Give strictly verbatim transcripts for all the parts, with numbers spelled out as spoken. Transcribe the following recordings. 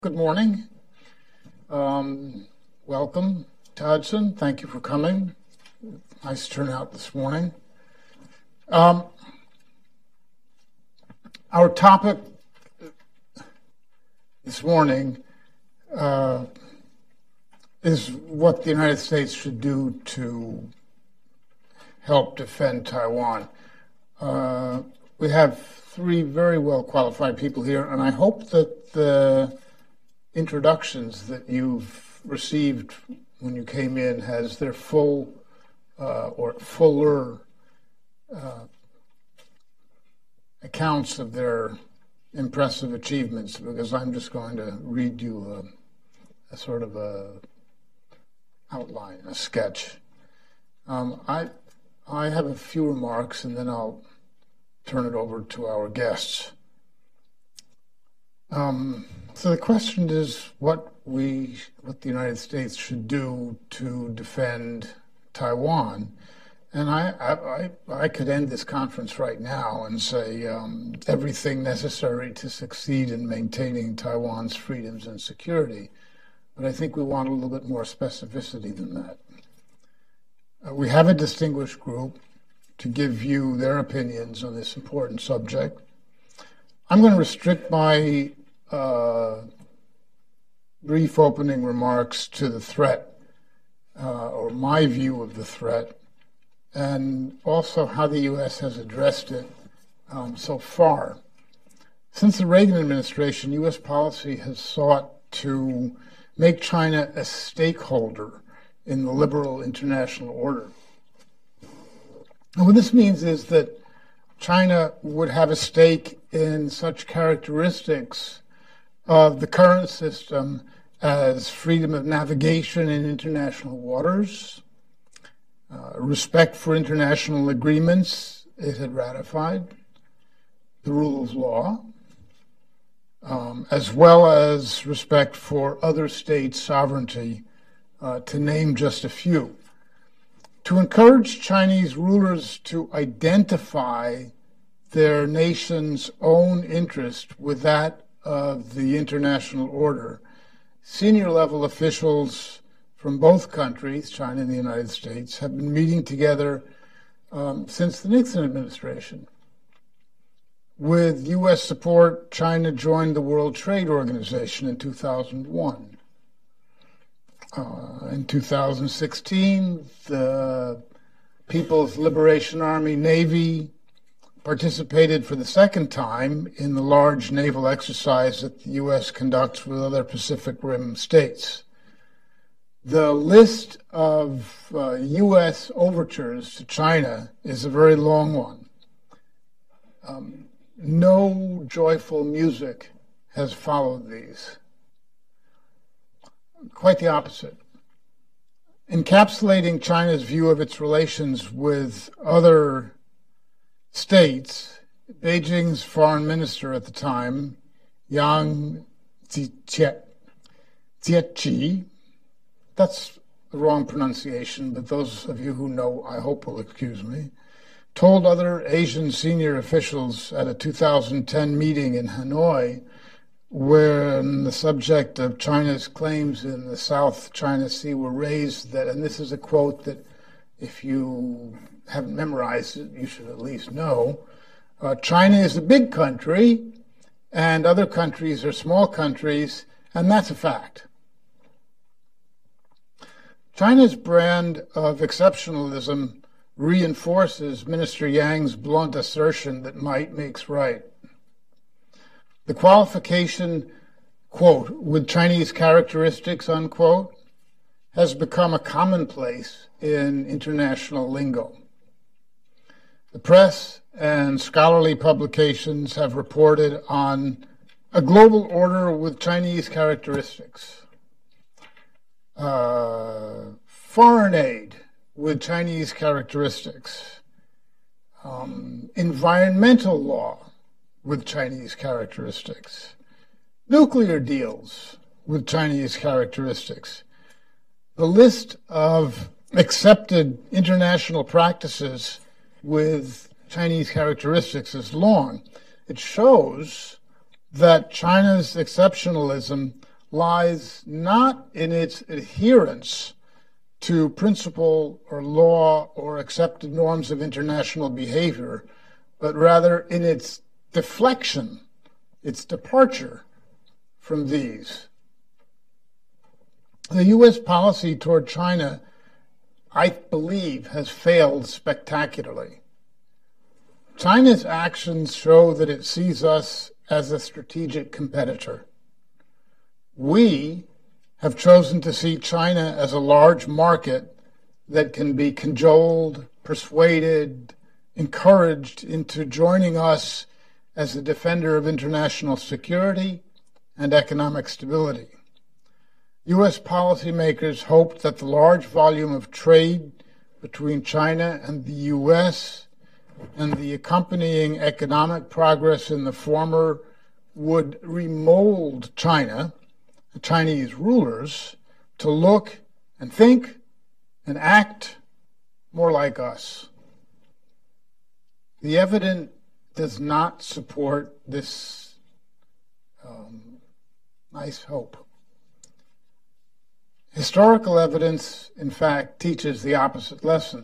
Good morning. Um, welcome to Hudson. Thank you for coming. Nice turnout this morning. Um, our topic this morning uh, is what the United States should do to help defend Taiwan. Uh, we have three very well qualified people here, and I hope that the introductions that you've received when you came in has their full uh, or fuller uh, accounts of their impressive achievements, because I'm just going to read you a, a sort of a outline, a sketch. Um, I I have a few remarks, and then I'll turn it over to our guests. Um, so the question is what we, what the United States should do to defend Taiwan. And I, I, I could end this conference right now and say um, everything necessary to succeed in maintaining Taiwan's freedoms and security. But I think we want a little bit more specificity than that. Uh, we have a distinguished group to give you their opinions on this important subject. I'm going to restrict my uh, brief opening remarks to the threat, uh, or my view of the threat, and also how the U S has addressed it um, so far. Since the Reagan administration, U S policy has sought to make China a stakeholder in the liberal international order. And what this means is that China would have a stake in such characteristics of the current system as freedom of navigation in international waters, uh, respect for international agreements it had ratified, the rule of law, um, as well as respect for other states' sovereignty, uh, to name just a few. To encourage Chinese rulers to identify their nation's own interest with that of the international order, senior level officials from both countries, China and the United States, have been meeting together um, since the Nixon administration. With U S support, China joined the World Trade Organization in two thousand one. Uh, in two thousand sixteen, the People's Liberation Army Navy participated for the second time in the large naval exercise that the U S conducts with other Pacific Rim states. The list of uh, U S overtures to China is a very long one. Um, no joyful music has followed these. Quite the opposite. Encapsulating China's view of its relations with other states, Beijing's foreign minister at the time, Yang Jiechi, that's the wrong pronunciation, but those of you who know, I hope, will excuse me, told other Asian senior officials at a two thousand ten meeting in Hanoi, when the subject of China's claims in the South China Sea were raised, that, and this is a quote that if you haven't memorized it, you should at least know, uh, China is a big country and other countries are small countries, and that's a fact. China's brand of exceptionalism reinforces Minister Yang's blunt assertion that might makes right. The qualification, quote, with Chinese characteristics, unquote, has become a commonplace in international lingo. The press and scholarly publications have reported on a global order with Chinese characteristics, uh, foreign aid with Chinese characteristics, um, environmental law with Chinese characteristics, nuclear deals with Chinese characteristics. The list of accepted international practices with Chinese characteristics is long. It shows that China's exceptionalism lies not in its adherence to principle or law or accepted norms of international behavior, but rather in its deflection, its departure from these. The U S policy toward China, I believe, has failed spectacularly. China's actions show that it sees us as a strategic competitor. We have chosen to see China as a large market that can be cajoled, persuaded, encouraged into joining us as a defender of international security and economic stability. U S policymakers hoped that the large volume of trade between China and the U S and the accompanying economic progress in the former would remold China, the Chinese rulers, to look and think and act more like us. The evidence does not support this um, nice hope. Historical evidence, in fact, teaches the opposite lesson.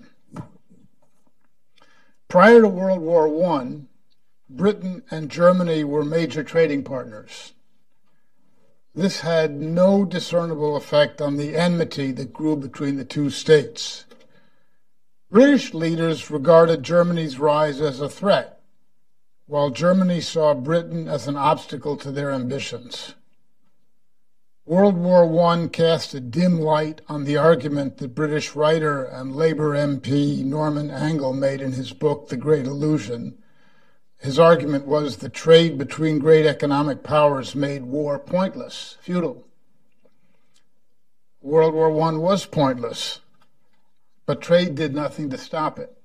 Prior to World War One, Britain and Germany were major trading partners. This had no discernible effect on the enmity that grew between the two states. British leaders regarded Germany's rise as a threat, while Germany saw Britain as an obstacle to their ambitions. World War One cast a dim light on the argument that British writer and Labour M P Norman Angell made in his book, The Great Illusion. His argument was that trade between great economic powers made war pointless, futile. World War One was pointless, but trade did nothing to stop it.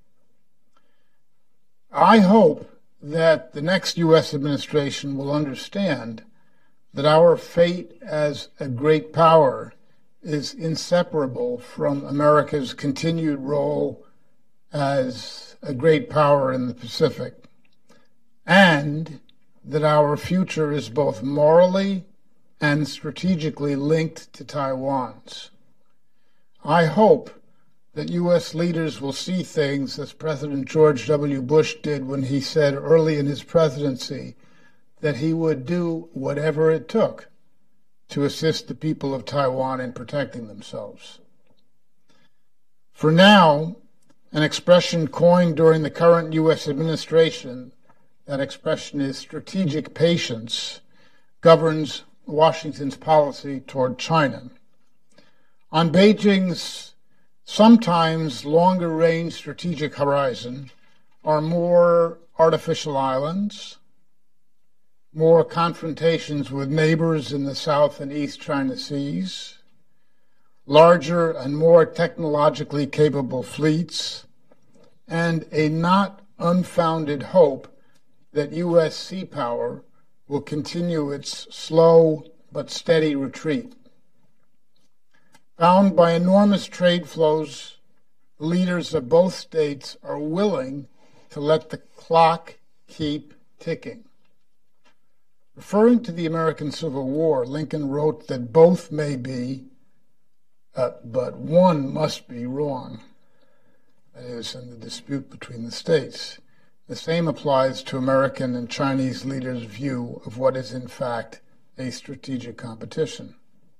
I hope that the next U S administration will understand that our fate as a great power is inseparable from America's continued role as a great power in the Pacific, and that our future is both morally and strategically linked to Taiwan's. I hope that U S leaders will see things as President George W. Bush did when he said early in his presidency that he would do whatever it took to assist the people of Taiwan in protecting themselves. For now, an expression coined during the current U S administration, that expression is strategic patience, governs Washington's policy toward China. On Beijing's sometimes longer-range strategic horizon are more artificial islands, more confrontations with neighbors in the South and East China Seas, larger and more technologically capable fleets, and a not unfounded hope that U S sea power will continue its slow but steady retreat. Bound by enormous trade flows, leaders of both states are willing to let the clock keep ticking. Referring to the American Civil War, Lincoln wrote that both may be, uh, but one must be wrong. That is, in the dispute between the states. The same applies to American and Chinese leaders' view of what is in fact a strategic competition.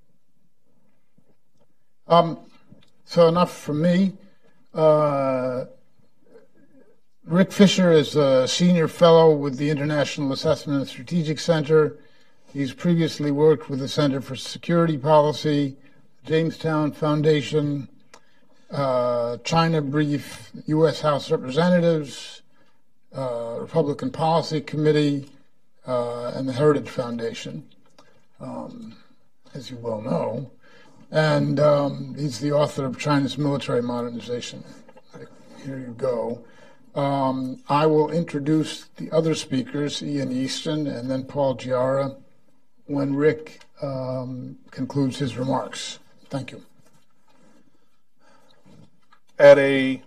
Um, so enough from me. Uh, Rick Fisher is a senior fellow with the International Assessment and Strategic Center. He's previously worked with the Center for Security Policy, Jamestown Foundation, uh, China Brief, U S House Representatives, uh, Republican Policy Committee, uh, and the Heritage Foundation, um, as you well know. And um, he's the author of China's Military Modernization. Here you go. Um, I will introduce the other speakers, Ian Easton and then Paul Giara, when Rick um, concludes his remarks. Thank you. At a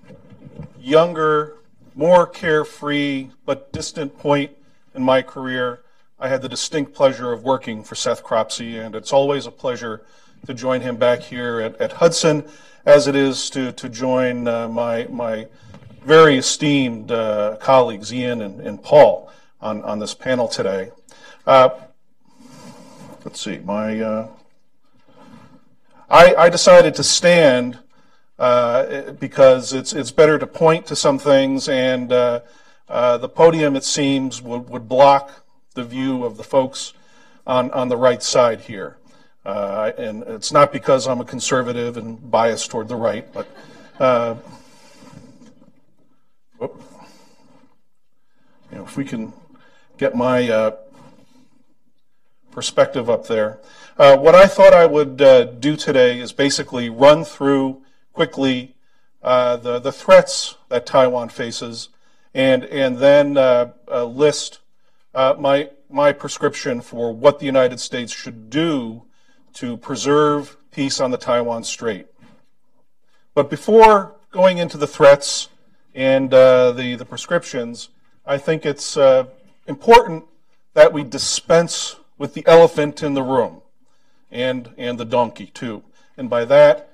younger, more carefree but distant point in my career, I had the distinct pleasure of working for Seth Cropsey, and it's always a pleasure to join him back here at, at Hudson, as it is to, to join uh, my, my very esteemed uh, colleagues, Ian and, and Paul, on, on this panel today. Uh, let's see, my, uh, I, I decided to stand uh, because it's, it's better to point to some things, and uh, uh, the podium, it seems, would, would block the view of the folks on, on the right side here. Uh, and it's not because I'm a conservative and biased toward the right, but uh, you know, if we can get my uh, perspective up there. Uh, what I thought I would uh, do today is basically run through quickly uh, the, the threats that Taiwan faces, and, and then uh, uh, list uh, my, my prescription for what the United States should do to preserve peace on the Taiwan Strait. But before going into the threats and uh, the, the prescriptions, I think it's uh, important that we dispense with the elephant in the room, and, and the donkey too. And by that,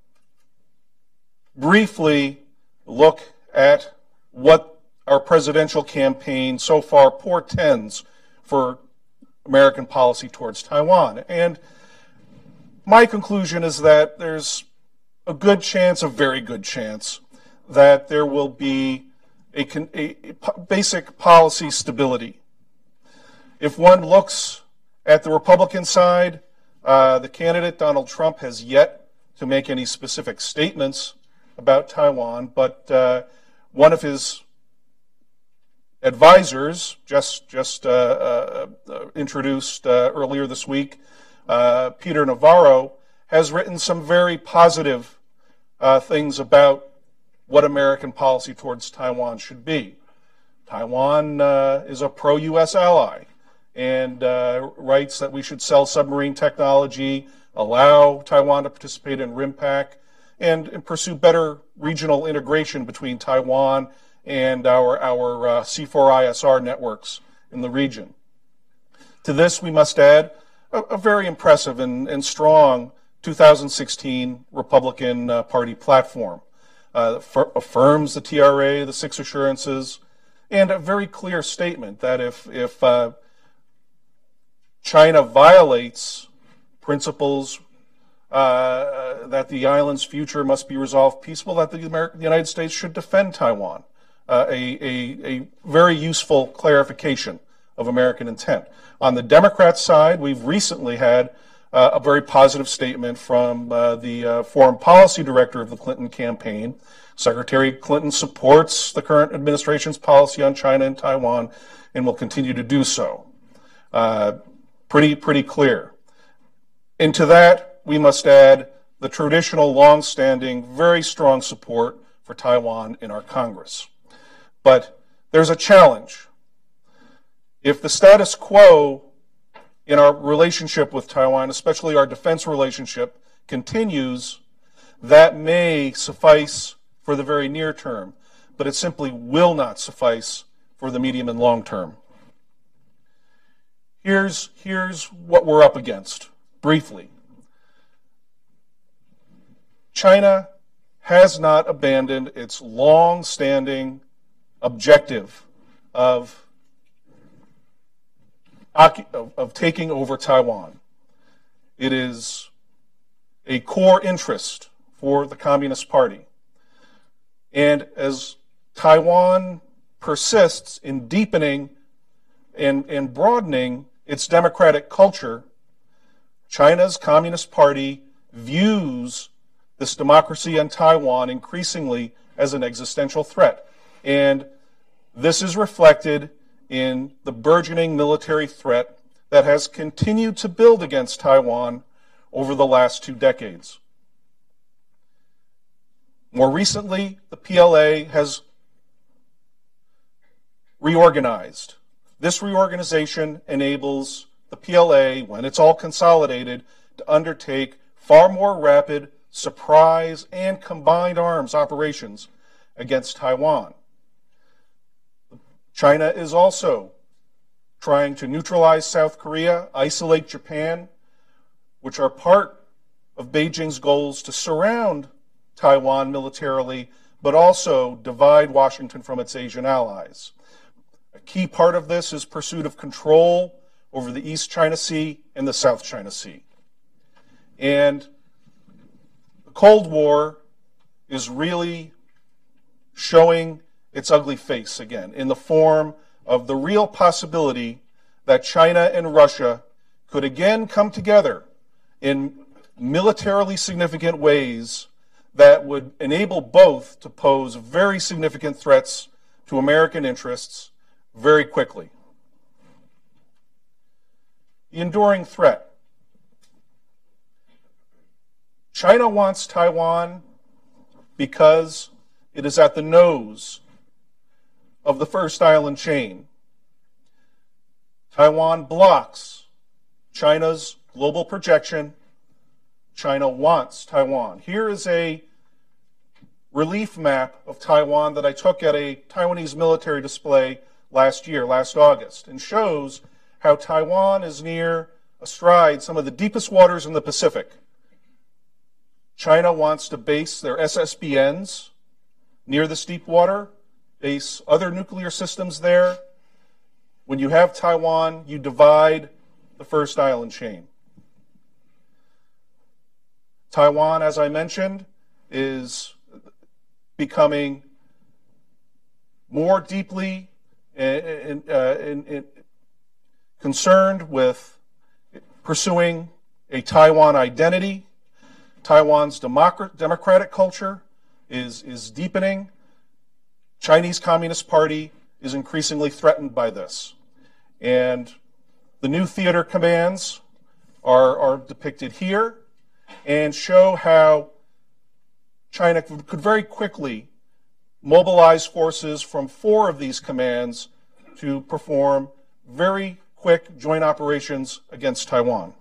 briefly look at what our presidential campaign so far portends for American policy towards Taiwan. And my conclusion is that there's a good chance, a very good chance, that there will be a, a, a basic policy stability. If one looks at the Republican side, uh, the candidate, Donald Trump, has yet to make any specific statements about Taiwan, but uh, one of his advisors, just, just uh, uh, introduced uh, earlier this week, uh, Peter Navarro, has written some very positive uh, things about what American policy towards Taiwan should be. Taiwan uh, is a pro-U S ally, and uh, writes that we should sell submarine technology, allow Taiwan to participate in RIMPAC, and, and pursue better regional integration between Taiwan and our, our uh, C four I S R networks in the region. To this, we must add a, a very impressive and, and strong two thousand sixteen Republican uh, Party platform. Uh, affirms the T R A, the six assurances, and a very clear statement that if, if uh, China violates principles uh, that the island's future must be resolved peaceful, that the, Ameri- the United States should defend Taiwan. Uh, a, a, a very useful clarification of American intent. On the Democrat side, we've recently had uh, a very positive statement from uh, the uh, foreign policy director of the Clinton campaign. Secretary Clinton supports the current administration's policy on China and Taiwan and will continue to do so. Uh, pretty, pretty clear. And to that, we must add the traditional, long-standing, very strong support for Taiwan in our Congress. But there's a challenge. If the status quo in our relationship with Taiwan, especially our defense relationship, continues, that may suffice for the very near term, but it simply will not suffice for the medium and long term. Here's, here's what we're up against, briefly. China has not abandoned its long-standing objective of, of, of taking over Taiwan. It is a core interest for the Communist Party. And as Taiwan persists in deepening and, and broadening its democratic culture, China's Communist Party views this democracy in Taiwan increasingly as an existential threat. And this is reflected in the burgeoning military threat that has continued to build against Taiwan over the last two decades. More recently, the P L A has reorganized. This reorganization enables the P L A, when it's all consolidated, to undertake far more rapid surprise and combined arms operations against Taiwan. China is also trying to neutralize South Korea, isolate Japan, which are part of Beijing's goals to surround Taiwan militarily, but also divide Washington from its Asian allies. A key part of this is pursuit of control over the East China Sea and the South China Sea. And the Cold War is really showing its ugly face again in the form of the real possibility that China and Russia could again come together in militarily significant ways that would enable both to pose very significant threats to American interests very quickly. The enduring threat. China wants Taiwan because it is at the nose of the first island chain. Taiwan blocks China's global projection. China wants Taiwan. Here is a relief map of Taiwan that I took at a Taiwanese military display last year, last August, and shows how Taiwan is near, astride some of the deepest waters in the Pacific. China wants to base their S S B Ns near this deep water, base other nuclear systems there. When you have Taiwan, you divide the first island chain. Taiwan, as I mentioned, is becoming more deeply in, uh, in, in concerned with pursuing a Taiwan identity. Taiwan's democrat, democratic culture is, is deepening. Chinese Communist Party is increasingly threatened by this. And the new theater commands are, are depicted here and show how China could very quickly mobilize forces from four of these commands to perform very quick joint operations against Taiwan.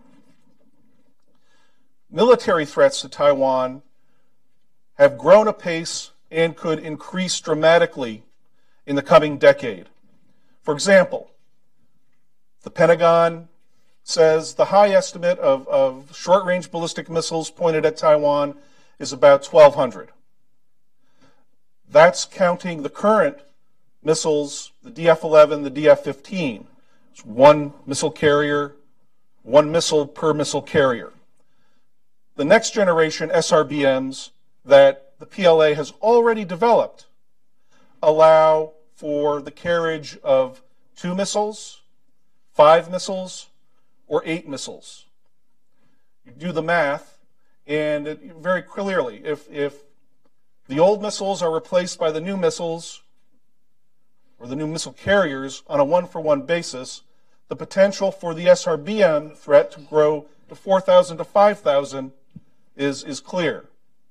Military threats to Taiwan have grown apace and could increase dramatically in the coming decade. For example, the Pentagon says the high estimate of, of short-range ballistic missiles pointed at Taiwan is about twelve hundred. That's counting the current missiles, the D F eleven, the D F fifteen. It's one missile carrier, one missile per missile carrier. The next generation S R B Ms that the P L A has already developed allow for the carriage of two missiles, five missiles, or eight missiles. You do the math, and it, very clearly, if, if the old missiles are replaced by the new missiles, or the new missile carriers on a one-for-one basis, the potential for the S R B M threat to grow to four thousand to five thousand is, is clear.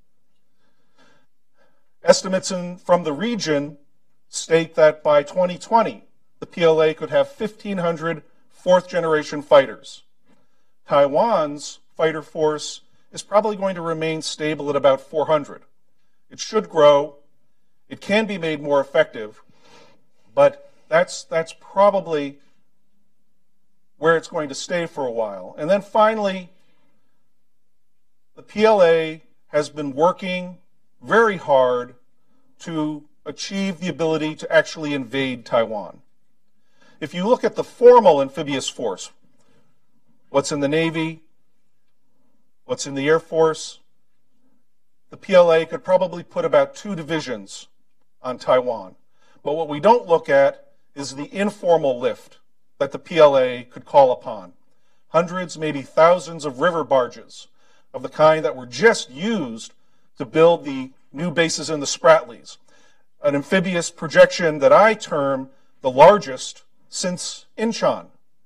Estimates in, from the region state that by twenty twenty, the P L A could have fifteen hundred fourth-generation fighters. Taiwan's fighter force is probably going to remain stable at about four hundred. It should grow. It can be made more effective, but that's, that's probably where it's going to stay for a while. And then finally, the P L A has been working very hard to achieve the ability to actually invade Taiwan. If you look at the formal amphibious force, what's in the Navy, what's in the Air Force, the P L A could probably put about two divisions on Taiwan. But what we don't look at is the informal lift that the P L A could call upon. Hundreds, maybe thousands of river barges of the kind that were just used to build the new bases in the Spratlys. An amphibious projection that I term the largest since Incheon.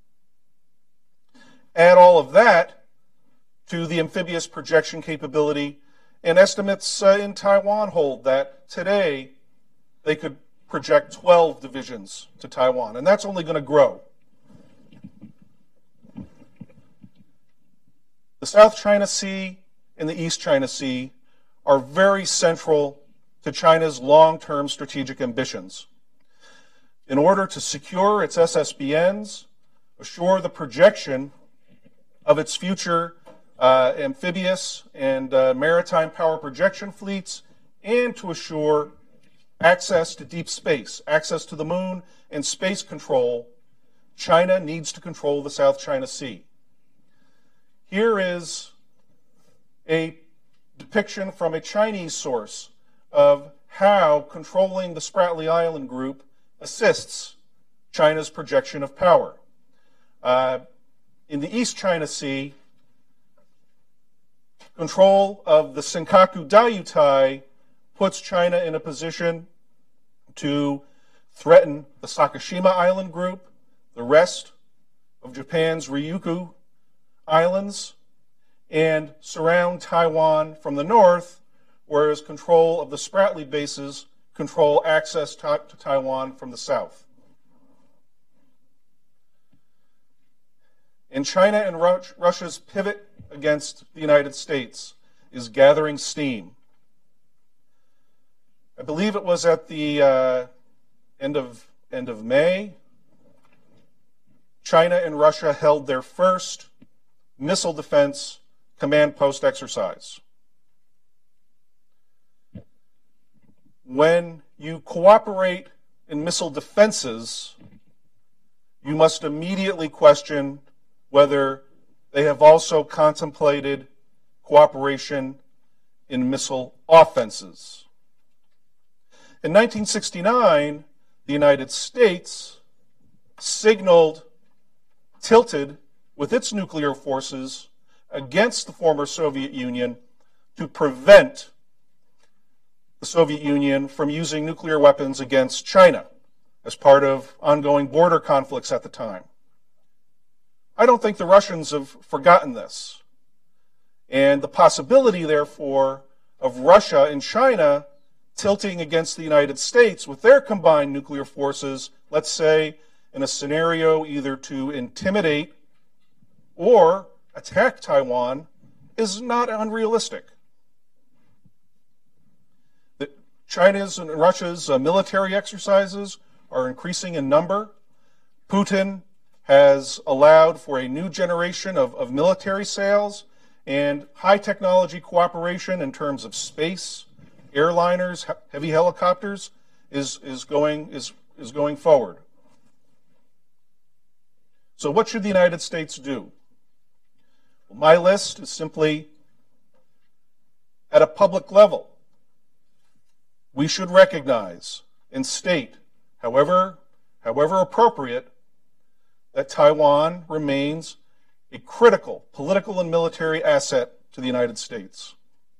Add all of that to the amphibious projection capability, and estimates uh, in Taiwan hold that today they could project twelve divisions to Taiwan, and that's only going to grow. The South China Sea and the East China Sea are very central to China's long-term strategic ambitions. In order to secure its S S B Ns, assure the projection of its future uh, amphibious and uh, maritime power projection fleets, and to assure access to deep space, access to the moon, and space control, China needs to control the South China Sea. Here is a depiction from a Chinese source of how controlling the Spratly Island group assists China's projection of power. Uh, in the East China Sea, control of the Senkaku Diaoyutai puts China in a position to threaten the Sakashima Island group, the rest of Japan's Ryukyu Islands, and surround Taiwan from the north, whereas control of the Spratly bases control access to, to Taiwan from the south. And China and Ru- Russia's pivot against the United States is gathering steam. I believe it was at the uh, end of end of May, China and Russia held their first missile defense command post exercise. When you cooperate in missile defenses, you must immediately question whether they have also contemplated cooperation in missile offenses. In nineteen sixty-nine, the United States signaled, tilted with its nuclear forces against the former Soviet Union to prevent the Soviet Union from using nuclear weapons against China as part of ongoing border conflicts at the time. I don't think the Russians have forgotten this. And the possibility, therefore, of Russia and China tilting against the United States with their combined nuclear forces, let's say in a scenario either to intimidate or attack Taiwan, is not unrealistic. The China's and Russia's uh, military exercises are increasing in number. Putin has allowed for a new generation of, of military sales and high technology cooperation in terms of space, airliners, heavy helicopters is, is, going, is, is going forward. So what should the United States do? Well, my list is simply at a public level. We should recognize and state, however, however appropriate, that Taiwan remains a critical political and military asset to the United States.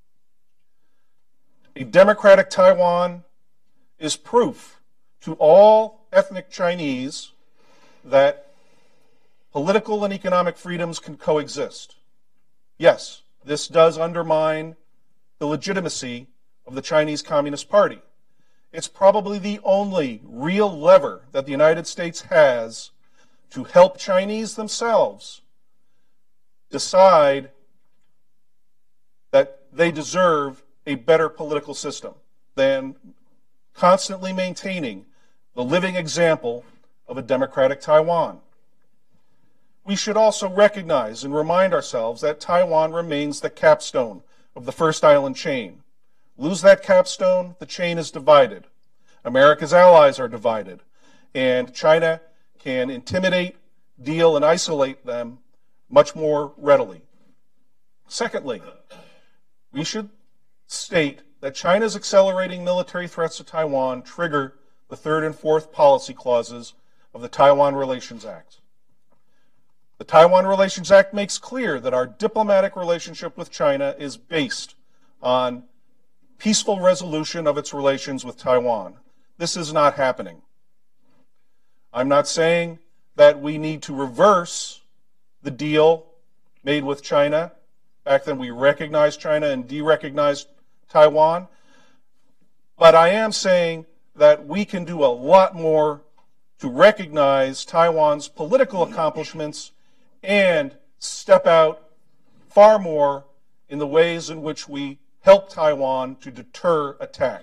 A democratic Taiwan is proof to all ethnic Chinese that political and economic freedoms can coexist. Yes, this does undermine the legitimacy of the Chinese Communist Party. It's probably the only real lever that the United States has to help Chinese themselves decide that they deserve a better political system than constantly maintaining the living example of a democratic Taiwan. We should also recognize and remind ourselves that Taiwan remains the capstone of the first island chain. Lose that capstone, the chain is divided. America's allies are divided, and China can intimidate, deal, and isolate them much more readily. Secondly, we should state that China's accelerating military threats to Taiwan trigger the third and fourth policy clauses of the Taiwan Relations Act. The Taiwan Relations Act makes clear that our diplomatic relationship with China is based on peaceful resolution of its relations with Taiwan. This is not happening. I'm not saying that we need to reverse the deal made with China. Back then we recognized China and de-recognized Taiwan. But I am saying that we can do a lot more to recognize Taiwan's political accomplishments and step out far more in the ways in which we help Taiwan to deter attack.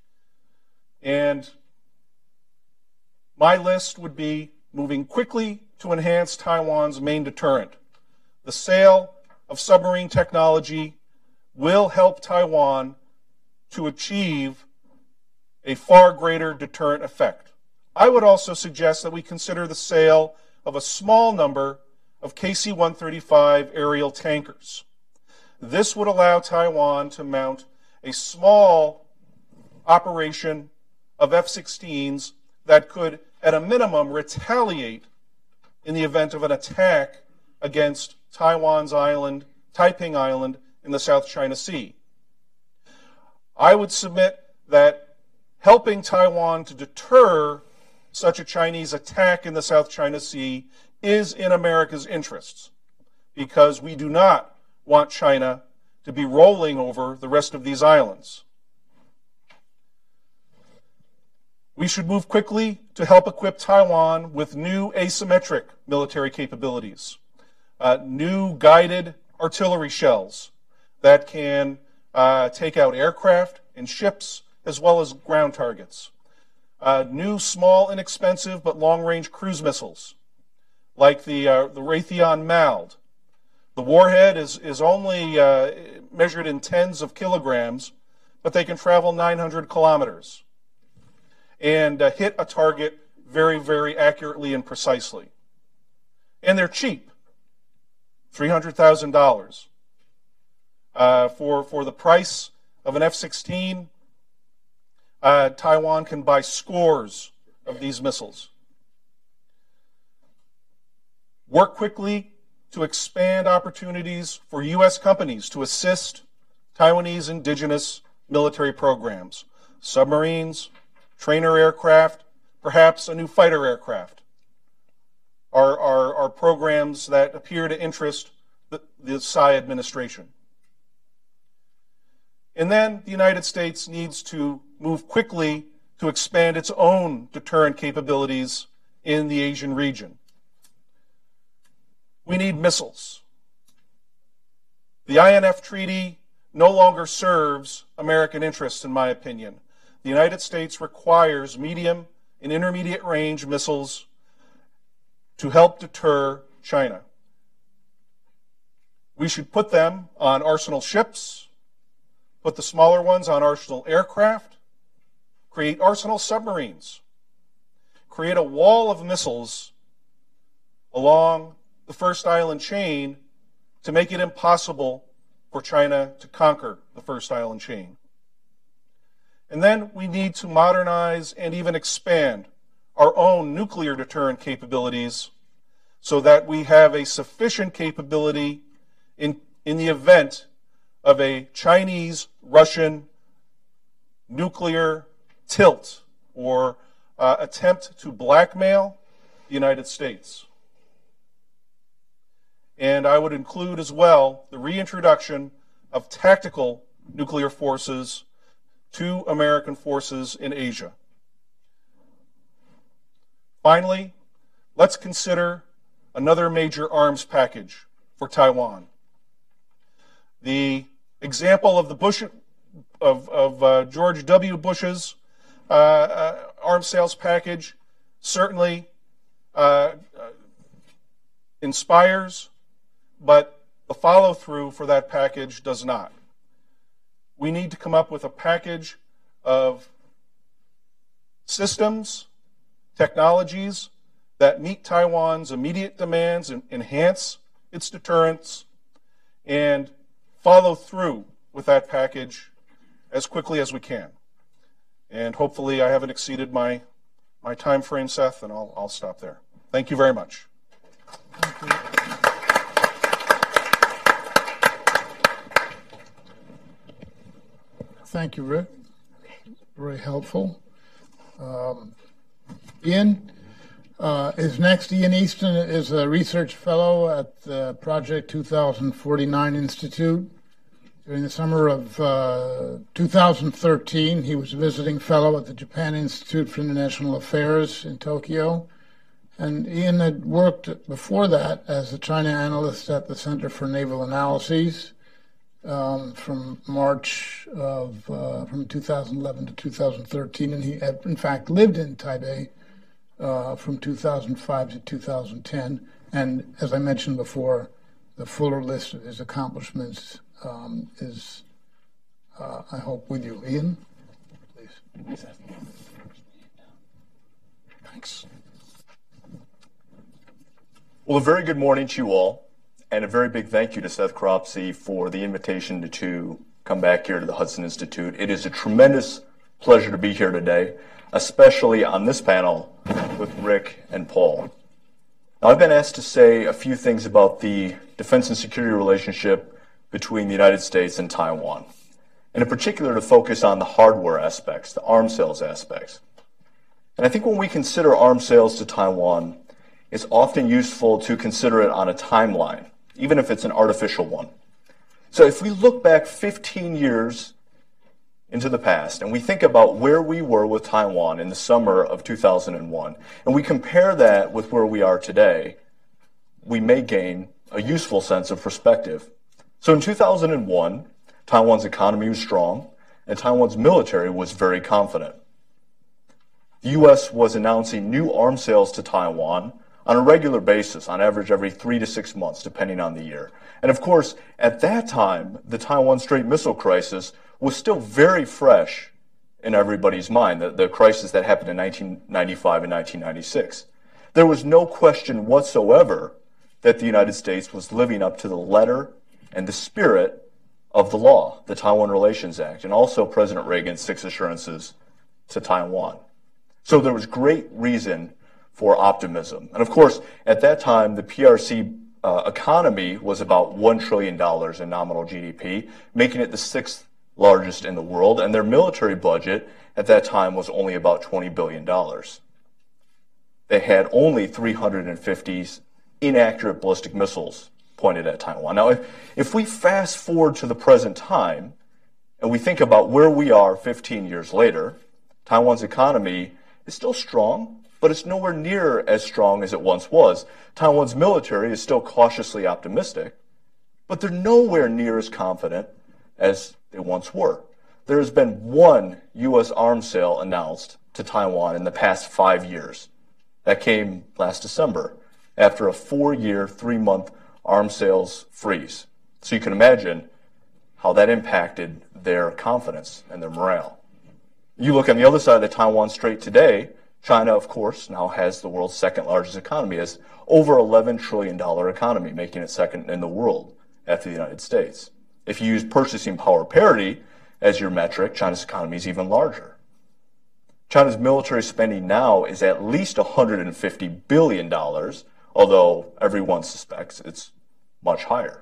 And my list would be moving quickly to enhance Taiwan's main deterrent. The sale of submarine technology will help Taiwan to achieve a far greater deterrent effect. I would also suggest that we consider the sale of a small number of K C one thirty-five aerial tankers. This would allow Taiwan to mount a small operation of F sixteens that could, at a minimum, retaliate in the event of an attack against Taiwan's island, Taiping Island in the South China Sea. I would submit that helping Taiwan to deter such a Chinese attack in the South China Sea is in America's interests, because we do not want China to be rolling over the rest of these islands. We should move quickly to help equip Taiwan with new asymmetric military capabilities, uh, new guided artillery shells that can uh, take out aircraft and ships as well as ground targets, uh, new small, inexpensive but long-range cruise missiles like the, uh, the Raytheon MALD. The warhead is, is only uh, measured in tens of kilograms, but they can travel nine hundred kilometers and uh, hit a target very, very accurately and precisely. And they're cheap, three hundred thousand dollars. Uh, for, for the price of an F sixteen, uh, Taiwan can buy scores of these missiles. Work quickly to expand opportunities for U S companies to assist Taiwanese indigenous military programs, submarines, trainer aircraft, perhaps a new fighter aircraft, are, are, are programs that appear to interest the, the Tsai administration. And then the United States needs to move quickly to expand its own deterrent capabilities in the Asian region. We need missiles. The I N F Treaty no longer serves American interests, in my opinion. The United States requires medium and intermediate range missiles to help deter China. We should put them on arsenal ships, put the smaller ones on arsenal aircraft, create arsenal submarines, create a wall of missiles along the first island chain to make it impossible for China to conquer the first island chain. And then we need to modernize and even expand our own nuclear deterrent capabilities so that we have a sufficient capability in, in the event of a Chinese-Russian nuclear tilt or uh, attempt to blackmail the United States. And I would include as well the reintroduction of tactical nuclear forces to American forces in Asia. Finally, let's consider another major arms package for Taiwan. The example of the Bush, of, of uh, George W. Bush's uh, uh, arms sales package certainly uh, uh, inspires, but the follow-through for that package does not. We need to come up with a package of systems, technologies that meet Taiwan's immediate demands and enhance its deterrence, and follow through with that package as quickly as we can. And hopefully I haven't exceeded my, my time frame, Seth, and I'll, I'll stop there. Thank you very much. Thank you. Thank you, Rick. Very helpful. Um, Ian uh, is next. Ian Easton is a research fellow at the Project two thousand forty-nine Institute. During the summer of uh, two thousand thirteen, he was a visiting fellow at the Japan Institute for International Affairs in Tokyo. And Ian had worked before that as a China analyst at the Center for Naval Analyses. Um, from March of uh, from two thousand eleven to two thousand thirteen, and he had in fact lived in Taipei uh, from two thousand five to two thousand ten. And as I mentioned before, the fuller list of his accomplishments um, is, uh, I hope, with you. Ian, please. Thanks. Well, a very good morning to you all, and a very big thank you to Seth Cropsey for the invitation to, to come back here to the Hudson Institute. It is a tremendous pleasure to be here today, especially on this panel with Rick and Paul. Now, I've been asked to say a few things about the defense and security relationship between the United States and Taiwan, and in particular to focus on the hardware aspects, the arms sales aspects. And I think when we consider arms sales to Taiwan, it's often useful to consider it on a timeline, even if it's an artificial one. So if we look back fifteen years into the past and we think about where we were with Taiwan in the summer of two thousand one, and we compare that with where we are today, we may gain a useful sense of perspective. So in two thousand one, Taiwan's economy was strong and Taiwan's military was very confident. The U S was announcing new arms sales to Taiwan on a regular basis, on average every three to six months, depending on the year. And of course, at that time, the Taiwan Strait missile crisis was still very fresh in everybody's mind, the, the crisis that happened in nineteen ninety-five and nineteen ninety-six. There was no question whatsoever that the United States was living up to the letter and the spirit of the law, the Taiwan Relations Act, and also President Reagan's six assurances to Taiwan. So there was great reason for optimism. And of course, at that time, the P R C uh, economy was about one trillion dollars in nominal G D P, making it the sixth largest in the world, and their military budget at that time was only about twenty billion dollars. They had only three hundred fifty inaccurate ballistic missiles pointed at Taiwan. Now, if, if we fast forward to the present time, and we think about where we are fifteen years later, Taiwan's economy is still strong, but it's nowhere near as strong as it once was. Taiwan's military is still cautiously optimistic, but they're nowhere near as confident as they once were. There has been one U S arms sale announced to Taiwan in the past five years. That came last December after a four-year, three-month arms sales freeze. So you can imagine how that impacted their confidence and their morale. You look on the other side of the Taiwan Strait today, China, of course, now has the world's second largest economy, has over eleven trillion dollars economy, making it second in the world after the United States. If you use purchasing power parity as your metric, China's economy is even larger. China's military spending now is at least one hundred fifty billion dollars, although everyone suspects it's much higher.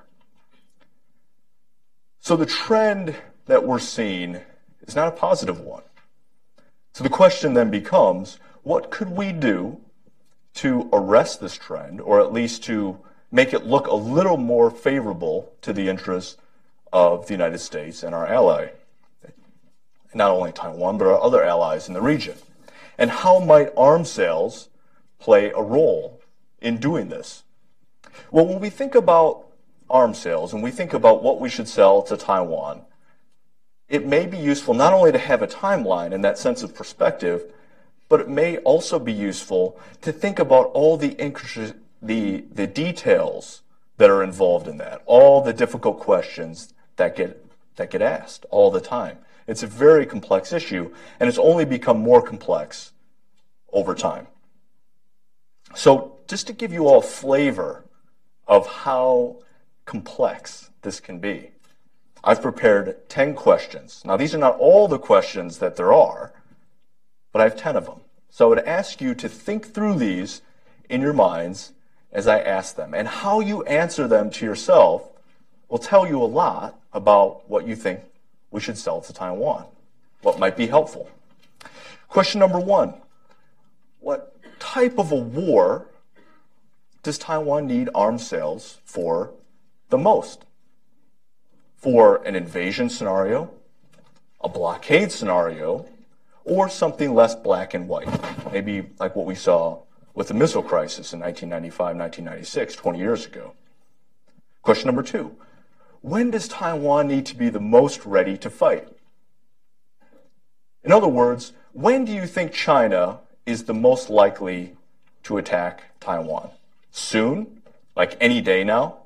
So the trend that we're seeing is not a positive one. So the question then becomes, what could we do to arrest this trend, or at least to make it look a little more favorable to the interests of the United States and our ally, not only Taiwan, but our other allies in the region? And how might arms sales play a role in doing this? Well, when we think about arms sales and we think about what we should sell to Taiwan, it may be useful not only to have a timeline and that sense of perspective, but it may also be useful to think about all the, the, the details that are involved in that, all the difficult questions that get, that get asked all the time. It's a very complex issue, and it's only become more complex over time. So just to give you all a flavor of how complex this can be, I've prepared ten questions. Now, these are not all the questions that there are, but I have ten of them. So I would ask you to think through these in your minds as I ask them. And how you answer them to yourself will tell you a lot about what you think we should sell to Taiwan, what might be helpful. Question number one, what type of a war does Taiwan need arms sales for the most? For an invasion scenario, a blockade scenario, or something less black and white, maybe like what we saw with the missile crisis in nineteen ninety-five, nineteen ninety-six, twenty years ago. Question number two, when does Taiwan need to be the most ready to fight? In other words, when do you think China is the most likely to attack Taiwan? Soon, like any day now?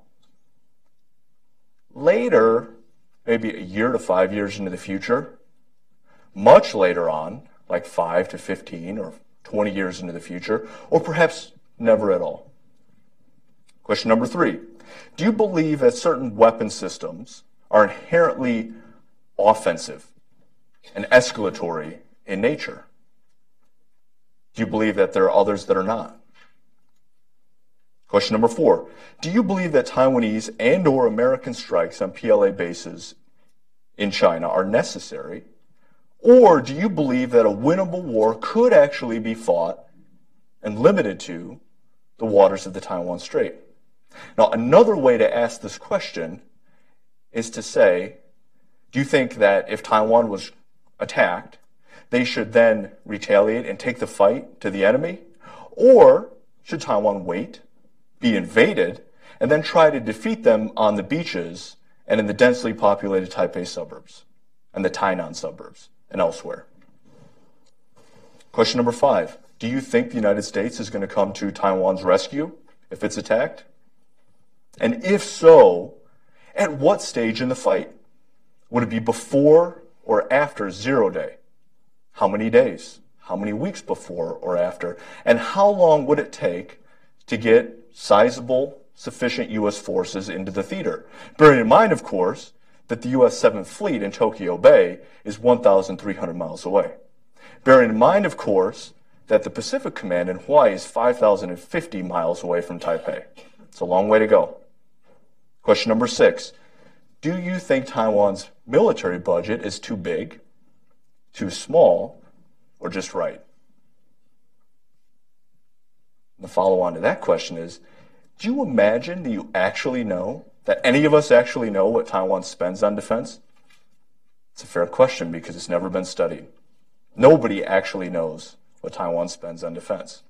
Later, maybe a year to five years into the future? Much later on, like five to fifteen or twenty years into the future? Or perhaps never at all? Question number three. Do you believe that certain weapon systems are inherently offensive and escalatory in nature? Do you believe that there are others that are not? Question number four. Do you believe that Taiwanese and or American strikes on P L A bases in China are necessary? Or do you believe that a winnable war could actually be fought and limited to the waters of the Taiwan Strait? Now, another way to ask this question is to say, do you think that if Taiwan was attacked, they should then retaliate and take the fight to the enemy? Or should Taiwan wait, be invaded, and then try to defeat them on the beaches and in the densely populated Taipei suburbs and the Tainan suburbs and elsewhere? Question number five. Do you think the United States is going to come to Taiwan's rescue if it's attacked? And if so, at what stage in the fight? Would it be before or after zero day? How many days? How many weeks before or after? And how long would it take to get sizable, sufficient U S forces into the theater? Bearing in mind, of course, that the U S seventh Fleet in Tokyo Bay is one thousand three hundred miles away. Bearing in mind, of course, that the Pacific Command in Hawaii is five thousand fifty miles away from Taipei. It's a long way to go. Question number six. Do you think Taiwan's military budget is too big, too small, or just right? The follow-on to that question is, do you imagine that you actually know, that any of us actually know what Taiwan spends on defense? It's a fair question because it's never been studied. Nobody actually knows what Taiwan spends on defense.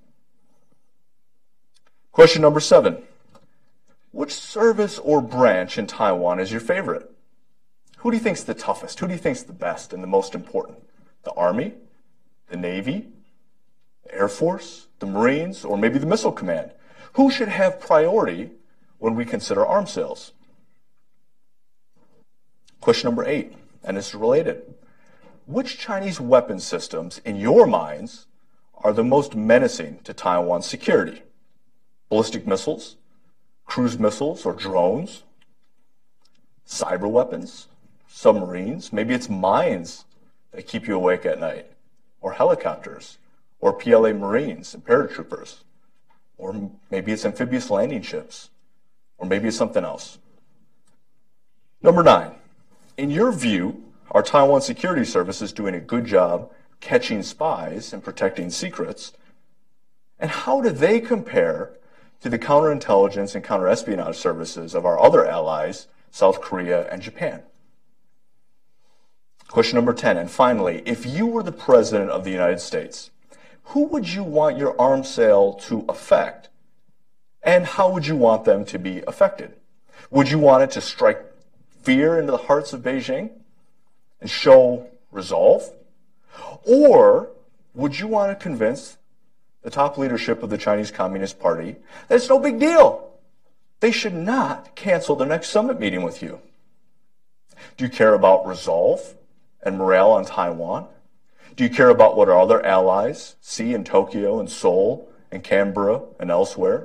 Question number seven. Which service or branch in Taiwan is your favorite? Who do you think is the toughest? Who do you think is the best and the most important? The Army? The Navy? The Air Force? The Marines? Or maybe the Missile Command? Who should have priority when we consider arms sales? Question number eight, and it's related. Which Chinese weapon systems, in your minds, are the most menacing to Taiwan's security? Ballistic missiles? Cruise missiles or drones? Cyber weapons? Submarines? Maybe it's mines that keep you awake at night, or helicopters, or P L A Marines and paratroopers, or maybe it's amphibious landing ships, or maybe it's something else. Number nine, in your view, are Taiwan security services doing a good job catching spies and protecting secrets? And how do they compare to the counterintelligence and counterespionage services of our other allies, South Korea and Japan? Question number ten, and finally, if you were the President of the United States, who would you want your arms sale to affect, and how would you want them to be affected? Would you want it to strike fear into the hearts of Beijing and show resolve? Or would you want to convince the top leadership of the Chinese Communist Party that it's no big deal? They should not cancel their next summit meeting with you. Do you care about resolve and morale on Taiwan? Do you care about what our other allies see in Tokyo and Seoul and Canberra and elsewhere?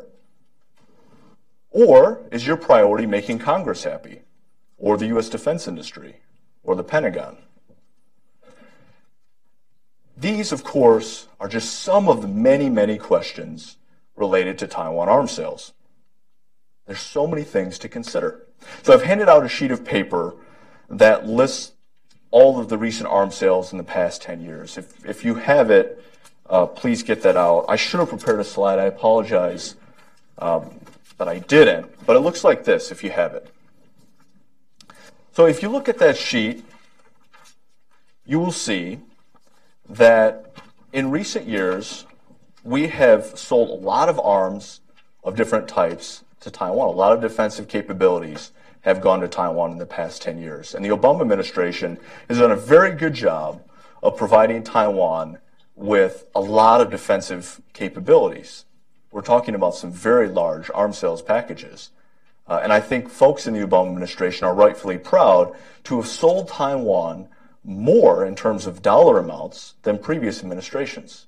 Or is your priority making Congress happy, or the U S defense industry, or the Pentagon? These, of course, are just some of the many, many questions related to Taiwan arms sales. There's so many things to consider. So I've handed out a sheet of paper that lists all of the recent arms sales in the past ten years. If, if you have it, uh, please get that out. I should have prepared a slide. I apologize um, that I didn't, but it looks like this if you have it. So if you look at that sheet, you will see that in recent years, we have sold a lot of arms of different types to Taiwan. A lot of defensive capabilities have gone to Taiwan in the past ten years. And the Obama administration has done a very good job of providing Taiwan with a lot of defensive capabilities. We're talking about some very large arms sales packages. Uh, and I think folks in the Obama administration are rightfully proud to have sold Taiwan more in terms of dollar amounts than previous administrations.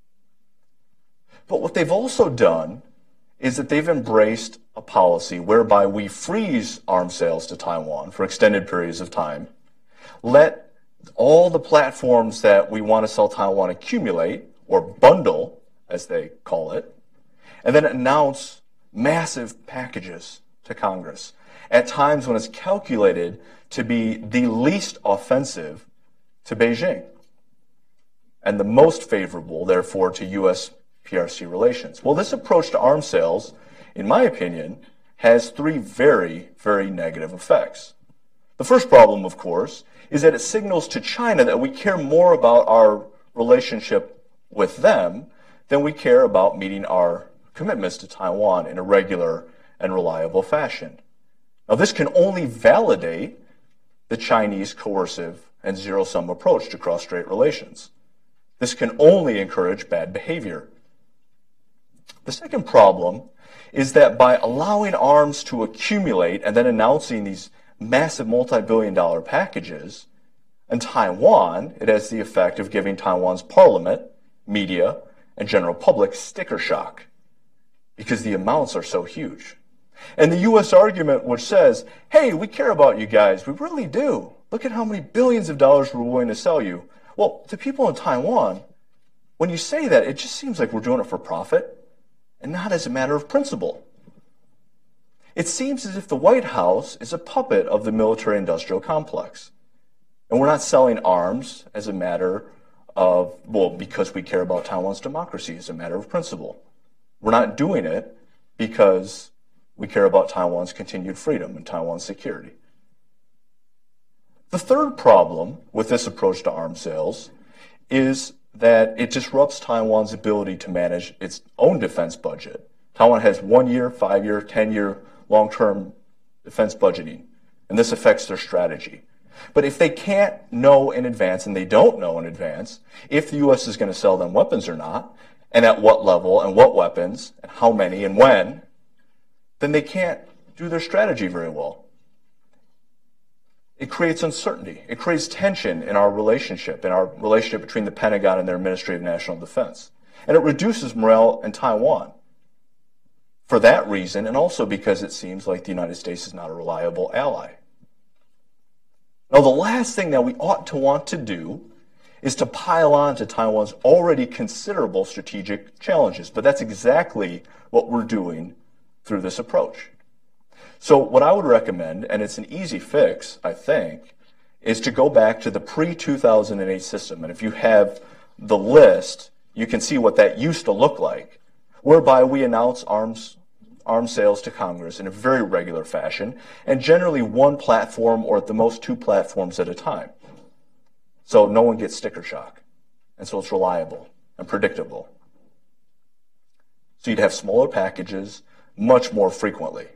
But what they've also done is that they've embraced a policy whereby we freeze arms sales to Taiwan for extended periods of time, let all the platforms that we want to sell Taiwan accumulate, or bundle, as they call it, and then announce massive packages to Congress at times when it's calculated to be the least offensive to Beijing and the most favorable, therefore, to U S P R C relations. Well, this approach to arms sales, in my opinion, has three very, very negative effects. The first problem, of course, is that it signals to China that we care more about our relationship with them than we care about meeting our commitments to Taiwan in a regular and reliable fashion. Now, this can only validate the Chinese coercive and zero-sum approach to cross-strait relations. This can only encourage bad behavior. The second problem is that by allowing arms to accumulate and then announcing these massive multi-billion dollar packages, in Taiwan, it has the effect of giving Taiwan's parliament, media, and general public sticker shock because the amounts are so huge. And the U S argument which says, hey, we care about you guys, we really do. Look at how many billions of dollars we're willing to sell you. Well, to people in Taiwan, when you say that, it just seems like we're doing it for profit and not as a matter of principle. It seems as if the White House is a puppet of the military-industrial complex. And we're not selling arms as a matter of, well, because we care about Taiwan's democracy as a matter of principle. We're not doing it because we care about Taiwan's continued freedom and Taiwan's security. The third problem with this approach to arms sales is that it disrupts Taiwan's ability to manage its own defense budget. Taiwan has one-year, five-year, ten-year long-term defense budgeting, and this affects their strategy. But if they can't know in advance, and they don't know in advance, if the U S is going to sell them weapons or not, and at what level, and what weapons, and how many, and when, then they can't do their strategy very well. It creates uncertainty. It creates tension in our relationship, in our relationship between the Pentagon and their Ministry of National Defense. And it reduces morale in Taiwan. For that reason, and also because it seems like the United States is not a reliable ally. Now, the last thing that we ought to want to do is to pile on to Taiwan's already considerable strategic challenges. But that's exactly what we're doing through this approach. So what I would recommend, and it's an easy fix, I think, is to go back to the pre two thousand eight system. And if you have the list, you can see what that used to look like, whereby we announce arms arms sales to Congress in a very regular fashion, and generally one platform or at the most two platforms at a time. So no one gets sticker shock. And so it's reliable and predictable. So you'd have smaller packages much more frequently.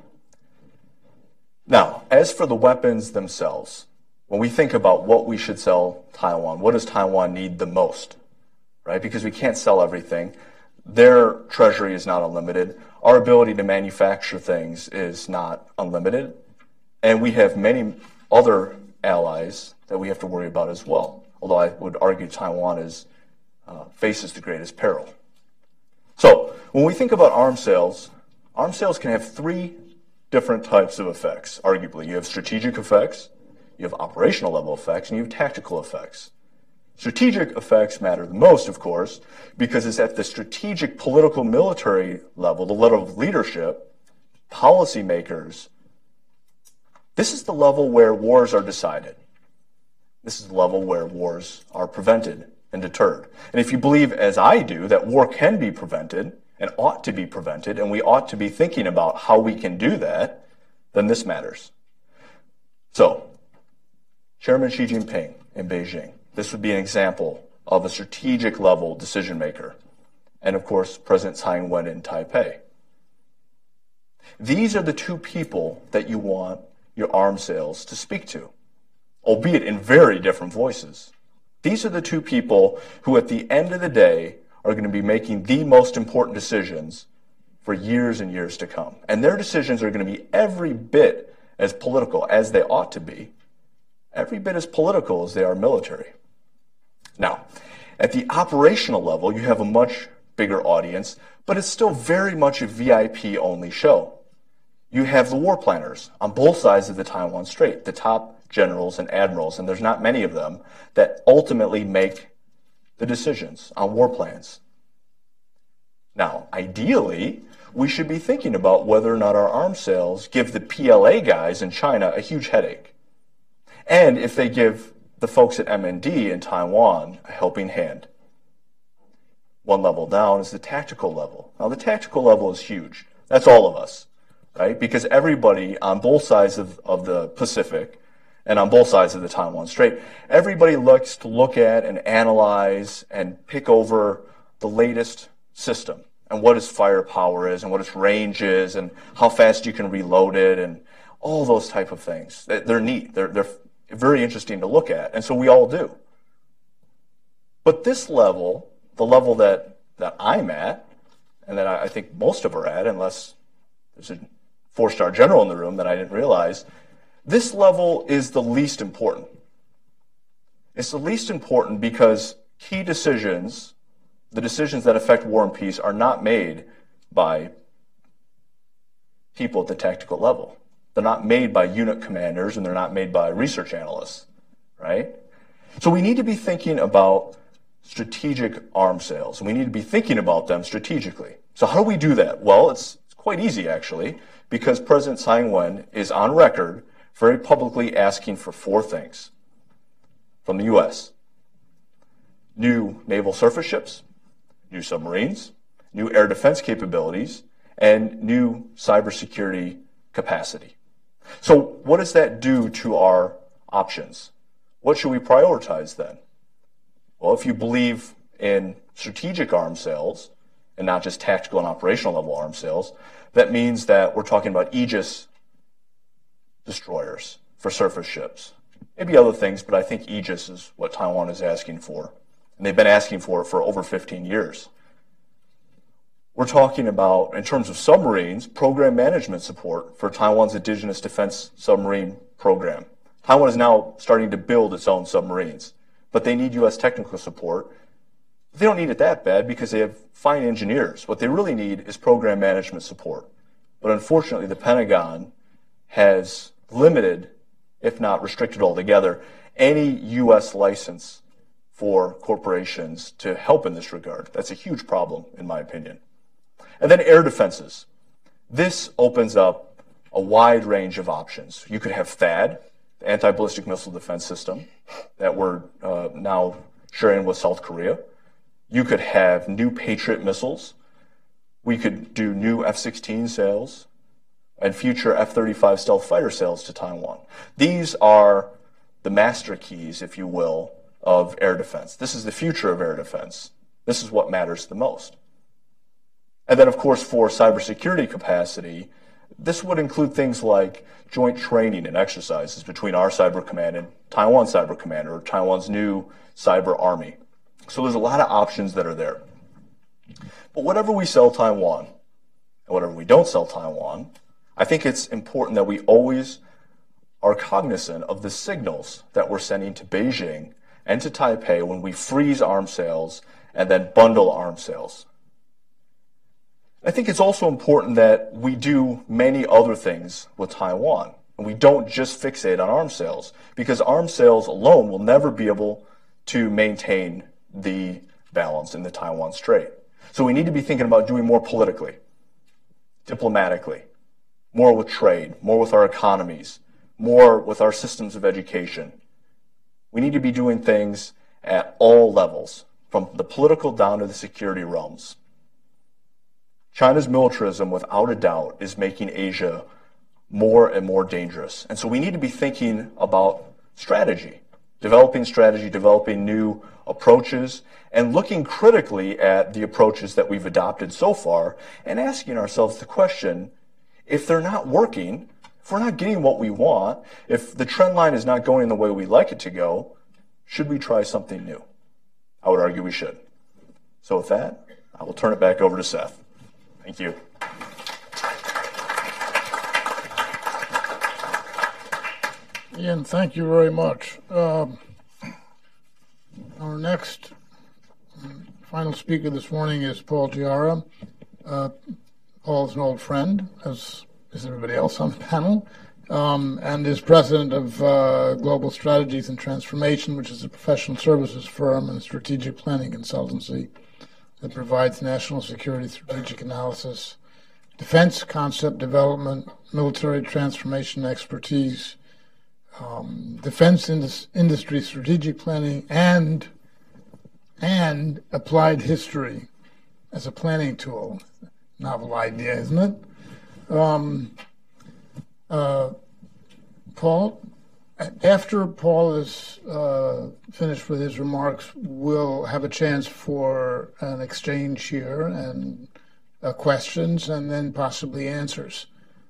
Now, as for the weapons themselves, when we think about what we should sell Taiwan, what does Taiwan need the most, right? Because we can't sell everything. Their treasury is not unlimited. Our ability to manufacture things is not unlimited. And we have many other allies that we have to worry about as well, although I would argue Taiwan is, uh, faces the greatest peril. So, when we think about arms sales, arms sales can have three different types of effects, arguably. You have strategic effects, you have operational level effects, and you have tactical effects. Strategic effects matter the most, of course, because it's at the strategic, political, military level, the level of leadership, policymakers. This is the level where wars are decided. This is the level where wars are prevented and deterred. And if you believe, as I do, that war can be prevented and ought to be prevented, and we ought to be thinking about how we can do that, then this matters. So, Chairman Xi Jinping in Beijing. This would be an example of a strategic level decision maker. And of course, President Tsai Ing-wen in Taipei. These are the two people that you want your arms sales to speak to, albeit in very different voices. These are the two people who at the end of the day are going to be making the most important decisions for years and years to come. And their decisions are going to be every bit as political as they ought to be, every bit as political as they are military. Now, at the operational level, you have a much bigger audience, but it's still very much a V I P-only show. You have the war planners on both sides of the Taiwan Strait, the top generals and admirals, and there's not many of them, that ultimately make the decisions on war plans. Now, ideally, we should be thinking about whether or not our arms sales give the P L A guys in China a huge headache. And if they give the folks at M and D in Taiwan a helping hand. One level down is the tactical level. Now, the tactical level is huge. That's all of us, right? Because everybody on both sides of, of the Pacific and on both sides of the Taiwan Strait, everybody looks to look at and analyze and pick over the latest system and what its firepower is and what its range is and how fast you can reload it and all those type of things. They're neat. They're, they're very interesting to look at, and so we all do. But this level, the level that, that I'm at, and that I, I think most of are at, unless there's a four-star general in the room that I didn't realize, this level is the least important. It's the least important because key decisions, the decisions that affect war and peace, are not made by people at the tactical level. They're not made by unit commanders, and they're not made by research analysts, right? So we need to be thinking about strategic arms sales, and we need to be thinking about them strategically. So how do we do that? Well, it's, it's quite easy, actually, because President Tsai Ing-wen is on record very publicly asking for four things from the U S. New naval surface ships, new submarines, new air defense capabilities, and new cybersecurity capacity. So what does that do to our options? What should we prioritize then? Well, if you believe in strategic arms sales and not just tactical and operational level arms sales, that means that we're talking about Aegis destroyers for surface ships. Maybe other things, but I think Aegis is what Taiwan is asking for. And they've been asking for it for over fifteen years. We're talking about, in terms of submarines, program management support for Taiwan's indigenous defense submarine program. Taiwan is now starting to build its own submarines, but they need U S technical support. They don't need it that bad because they have fine engineers. What they really need is program management support. But unfortunately, the Pentagon has limited, if not restricted altogether, any U S license for corporations to help in this regard. That's a huge problem, in my opinion. And then air defenses. This opens up a wide range of options. You could have THAAD, the anti-ballistic missile defense system, that we're uh, now sharing with South Korea. You could have new Patriot missiles. We could do new F sixteen sales and future F thirty-five stealth fighter sales to Taiwan. These are the master keys, if you will, of air defense. This is the future of air defense. This is what matters the most. And then, of course, for cybersecurity capacity, this would include things like joint training and exercises between our Cyber Command and Taiwan Cyber Command, or Taiwan's new cyber army. So there's a lot of options that are there. But whatever we sell Taiwan, and whatever we don't sell Taiwan, I think it's important that we always are cognizant of the signals that we're sending to Beijing and to Taipei when we freeze arms sales and then bundle arms sales. I think it's also important that we do many other things with Taiwan, and we don't just fixate on arms sales, because arms sales alone will never be able to maintain the balance in the Taiwan Strait. So we need to be thinking about doing more politically, diplomatically, more with trade, more with our economies, more with our systems of education. We need to be doing things at all levels, from the political down to the security realms. China's militarism, without a doubt, is making Asia more and more dangerous. And so we need to be thinking about strategy, developing strategy, developing new approaches, and looking critically at the approaches that we've adopted so far and asking ourselves the question, if they're not working, if we're not getting what we want, if the trend line is not going the way we'd like it to go, Should we try something new? I would argue we should. So with that, I will turn it back over to Seth. Thank you. Ian, thank you very much. Um, our next final speaker this morning is Paul Giara. Uh, Paul is an old friend, as is everybody else on the panel, um, and is president of uh, Global Strategies and Transformation, which is a professional services firm and strategic planning consultancy that provides national security strategic analysis, defense concept development, military transformation expertise, um, defense indus- industry strategic planning, and and applied history as a planning tool. Novel idea, isn't it? Um, uh, Paul, after Paul is uh, finished with his remarks, we'll have a chance for an exchange here and uh, questions and then possibly answers.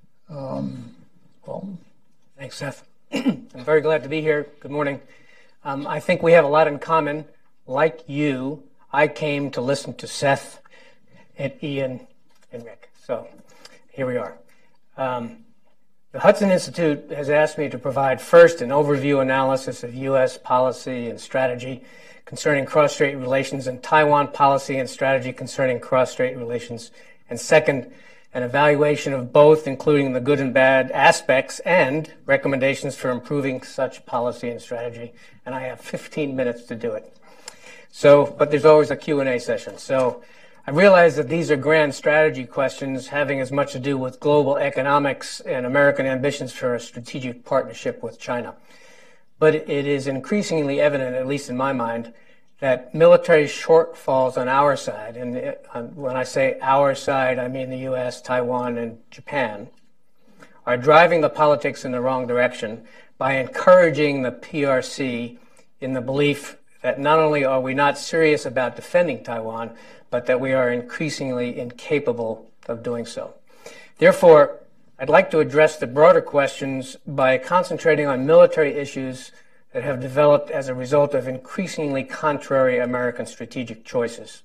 Um, Paul? Thanks, Seth. I'm very glad to be here. Good morning. Um, I think we have a lot in common. Like you, I came to listen to Seth and Ian and Rick. So here we are. Um, the Hudson Institute has asked me to provide first an overview analysis of U S policy and strategy concerning cross-strait relations and Taiwan policy and strategy concerning cross-strait relations, and second, an evaluation of both, including the good and bad aspects and recommendations for improving such policy and strategy. And I have fifteen minutes to do it. So, but there's always a Q and A session. So I realize that these are grand strategy questions having as much to do with global economics and American ambitions for a strategic partnership with China. But it is increasingly evident, at least in my mind, that military shortfalls on our side, and it, uh, when I say our side, I mean the U S, Taiwan, and Japan, are driving the politics in the wrong direction by encouraging the P R C in the belief that not only are we not serious about defending Taiwan, but that we are increasingly incapable of doing so. Therefore, I'd like to address the broader questions by concentrating on military issues that have developed as a result of increasingly contrary American strategic choices.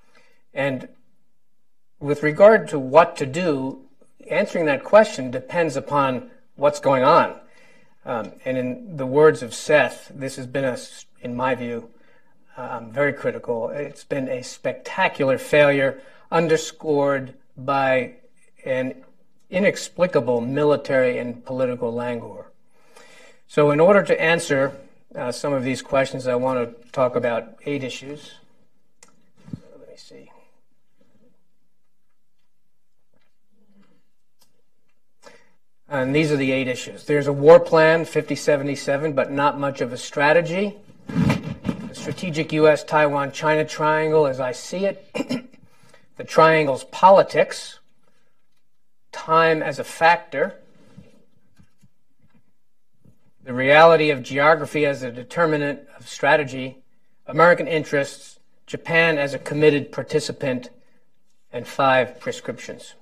And with regard to what to do, answering that question depends upon what's going on. Um, and in the words of Seth, this has been, a, in my view, um, very critical. It's been a spectacular failure underscored by an inexplicable military and political languor. So in order to answer uh, some of these questions, I want to talk about eight issues. Let me see. And these are the eight issues. There's a war plan, fifty seventy-seven, but not much of a strategy. The strategic U S Taiwan China triangle, as I see it. The triangle's politics. Time as a factor. The reality of geography as a determinant of strategy. American interests. Japan as a committed participant. And five, prescriptions.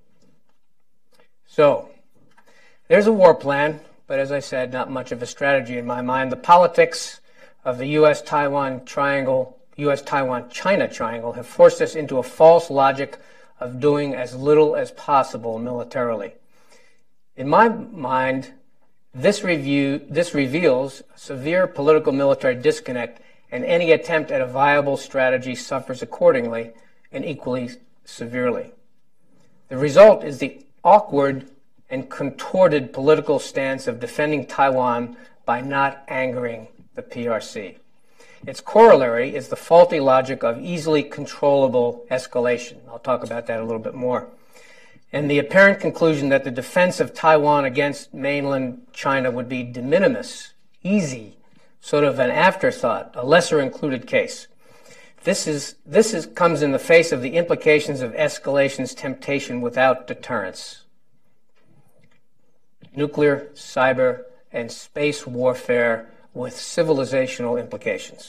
So, there's a war plan, but as I said, not much of a strategy in my mind. The politics of the U S Taiwan triangle, U S Taiwan China triangle, have forced us into a false logic of doing as little as possible militarily. In my mind, this review, this reveals severe political military disconnect, and any attempt at a viable strategy suffers accordingly and equally severely. The result is the awkward and contorted political stance of defending Taiwan by not angering the P R C. Its corollary is the faulty logic of easily controllable escalation. I'll talk about that a little bit more. And the apparent conclusion that the defense of Taiwan against mainland China would be de minimis, easy, sort of an afterthought, a lesser included case. This is this is comes in the face of the implications of escalation's temptation without deterrence. Nuclear, cyber, and space warfare with civilizational implications.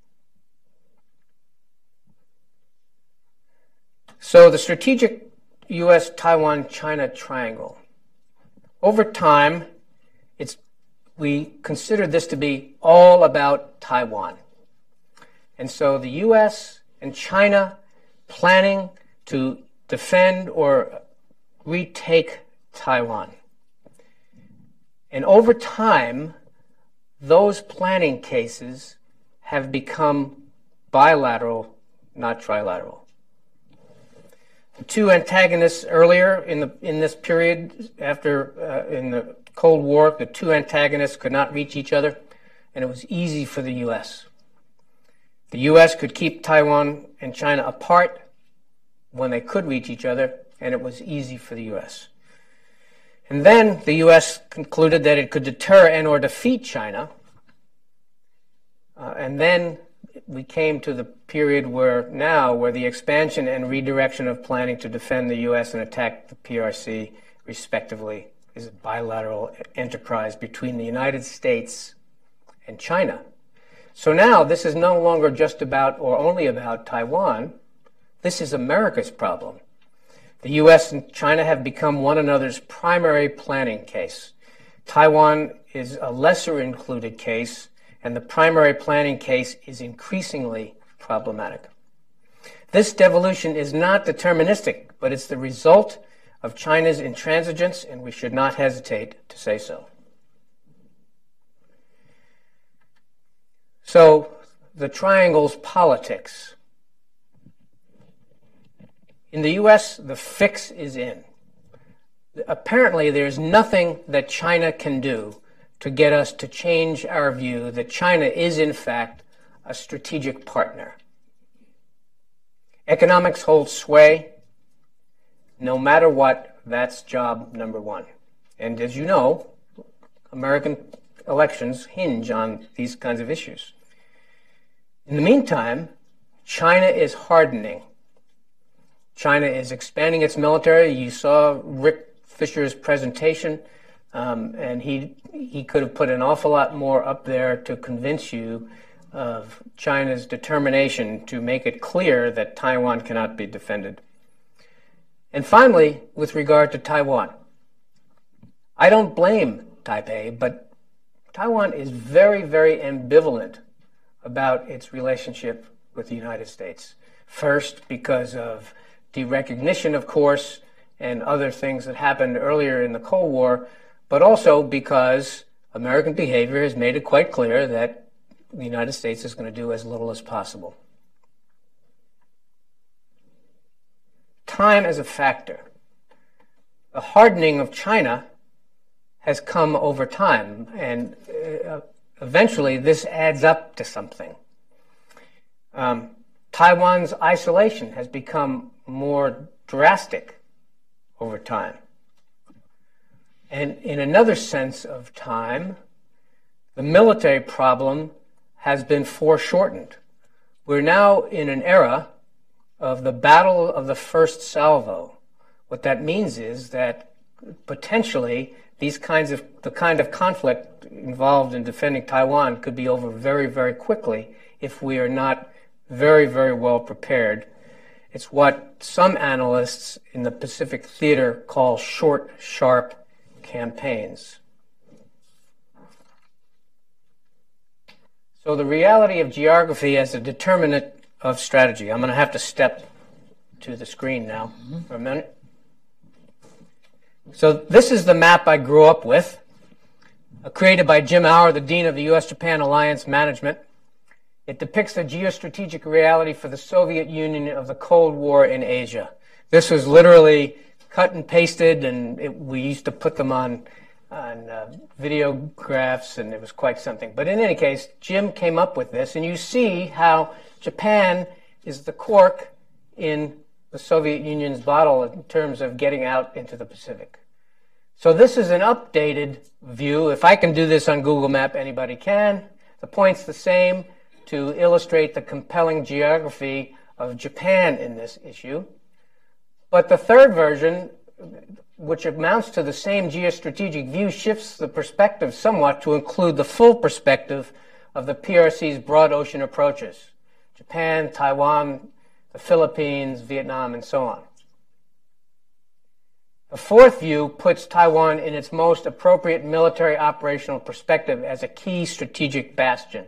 So the strategic U S Taiwan China triangle. Over time, it's we considered this to be all about Taiwan. And so the U S and China planning to defend or retake Taiwan. And over time, those planning cases have become bilateral, not trilateral. The two antagonists earlier in the in this period, after uh, in the Cold War, the two antagonists could not reach each other, and it was easy for the U S. The U S could keep Taiwan and China apart when they could reach each other, and it was easy for the U S. And then the U S concluded that it could deter and or defeat China, uh, and then we came to the period where now, where the expansion and redirection of planning to defend the U S and attack the P R C, respectively, is a bilateral enterprise between the United States and China. So now this is no longer just about or only about Taiwan. This is America's problem. The U S and China have become one another's primary planning case. Taiwan is a lesser included case, and the primary planning case is increasingly problematic. This devolution is not deterministic, but it's the result of China's intransigence, and we should not hesitate to say so. So, the triangle's politics. In the U S, the fix is in. Apparently, there's nothing that China can do to get us to change our view that China is, in fact, a strategic partner. Economics holds sway. No matter what, that's job number one. And as you know, American elections hinge on these kinds of issues. In the meantime, China is hardening. China is expanding its military. You saw Rick Fisher's presentation, um, and he he could have put an awful lot more up there to convince you of China's determination to make it clear that Taiwan cannot be defended. And finally, with regard to Taiwan, I don't blame Taipei, but Taiwan is very, very ambivalent about its relationship with the United States. First, because of derecognition, of course, and other things that happened earlier in the Cold War, but also because American behavior has made it quite clear that the United States is going to do as little as possible. Time as a factor. The hardening of China has come over time, and uh, eventually this adds up to something. Um, Taiwan's isolation has become more drastic over time. And in another sense of time, the military problem has been foreshortened. We're now in an era of the battle of the first salvo. What that means is that potentially these kinds of, the kind of conflict involved in defending Taiwan could be over very, very quickly if we are not very, very well prepared. It's what some analysts in the Pacific Theater call short, sharp campaigns. So the reality of geography as a determinant of strategy. I'm going to have to step to the screen now for a minute. So this is the map I grew up with, uh, created by Jim Auer, the Dean of the U S Japan Alliance Management. It depicts the geostrategic reality for the Soviet Union of the Cold War in Asia. This was literally cut and pasted, and it, we used to put them on, on uh, videographs, and it was quite something. But in any case, Jim came up with this, and you see how Japan is the cork in the Soviet Union's bottle in terms of getting out into the Pacific. So this is an updated view. If I can do this on Google Map, anybody can. The point's the same, to illustrate the compelling geography of Japan in this issue. But the third version, which amounts to the same geostrategic view, shifts the perspective somewhat to include the full perspective of the P R C's broad ocean approaches: Japan, Taiwan, the Philippines, Vietnam, and so on. The fourth view puts Taiwan in its most appropriate military operational perspective as a key strategic bastion.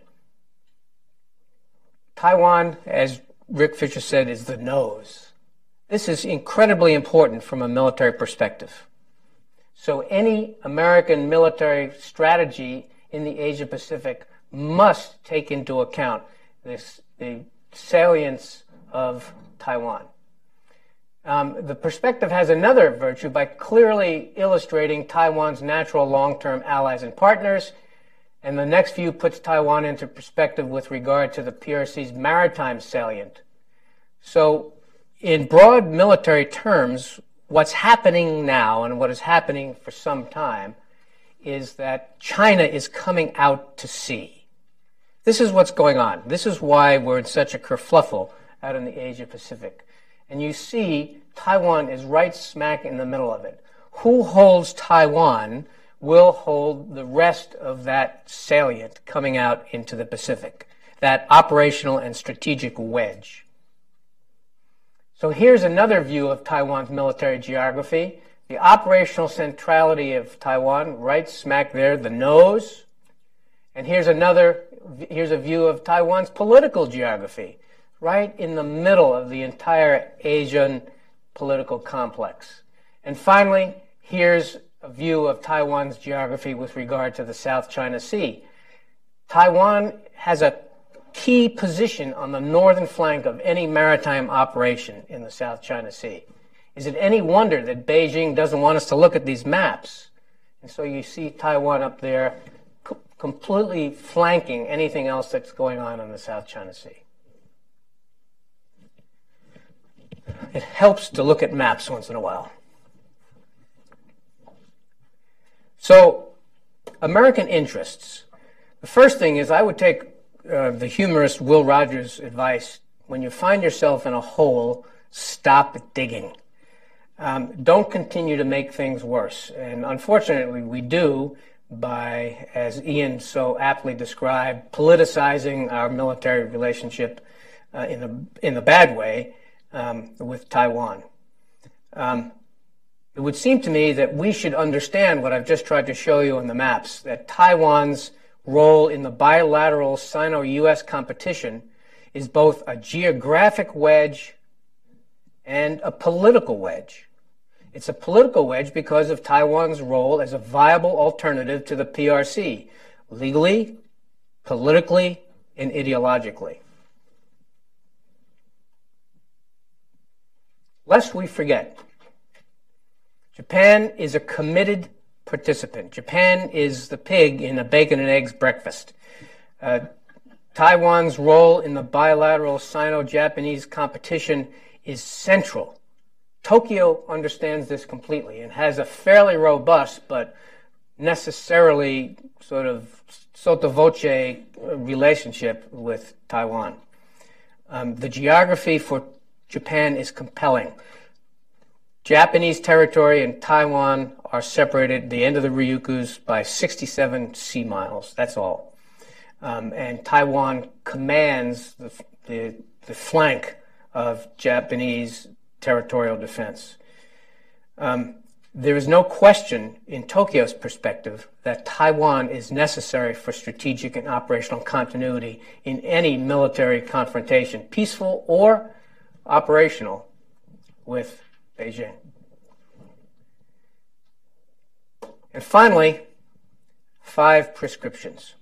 Taiwan, as Rick Fisher said, is the nose. This is incredibly important from a military perspective. So any American military strategy in the Asia-Pacific must take into account this, the salience of Taiwan. Um, the perspective has another virtue by clearly illustrating Taiwan's natural long-term allies and partners, and the next view puts Taiwan into perspective with regard to the P R C's maritime salient. So, in broad military terms, what's happening now and what is happening for some time is that China is coming out to sea. This is what's going on. This is why we're in such a kerfluffle out in the Asia-Pacific. And you see Taiwan is right smack in the middle of it. Who holds Taiwan will hold the rest of that salient coming out into the Pacific, that operational and strategic wedge. So here's another view of Taiwan's military geography. The operational centrality of Taiwan, right smack there, the nose. And here's another, here's a view of Taiwan's political geography, right in the middle of the entire Asian political complex. And finally, here's a view of Taiwan's geography with regard to the South China Sea. Taiwan has a key position on the northern flank of any maritime operation in the South China Sea. Is it any wonder that Beijing doesn't want us to look at these maps? And so you see Taiwan up there co- completely flanking anything else that's going on in the South China Sea. It helps to look at maps once in a while. So, American interests. The first thing is I would take uh, the humorist Will Rogers' advice. When you find yourself in a hole, stop digging. Um, don't continue to make things worse. And unfortunately, we do by, as Ian so aptly described, politicizing our military relationship uh, in the in the bad way um, with Taiwan. Um, It would seem to me that we should understand what I've just tried to show you on the maps, that Taiwan's role in the bilateral Sino-U S competition is both a geographic wedge and a political wedge. It's a political wedge because of Taiwan's role as a viable alternative to the P R C, legally, politically, and ideologically. Lest we forget, Japan is a committed participant. Japan is the pig in a bacon and eggs breakfast. Uh, Taiwan's role in the bilateral Sino-Japanese competition is central. Tokyo understands this completely and has a fairly robust but necessarily sort of sotto voce relationship with Taiwan. Um, the geography for Japan is compelling. Japanese territory and Taiwan are separated at the end of the Ryukyus by sixty-seven sea miles. That's all. Um, and Taiwan commands the, the, the flank of Japanese territorial defense. Um, there is no question in Tokyo's perspective that Taiwan is necessary for strategic and operational continuity in any military confrontation, peaceful or operational, with Beijing. And finally, five prescriptions.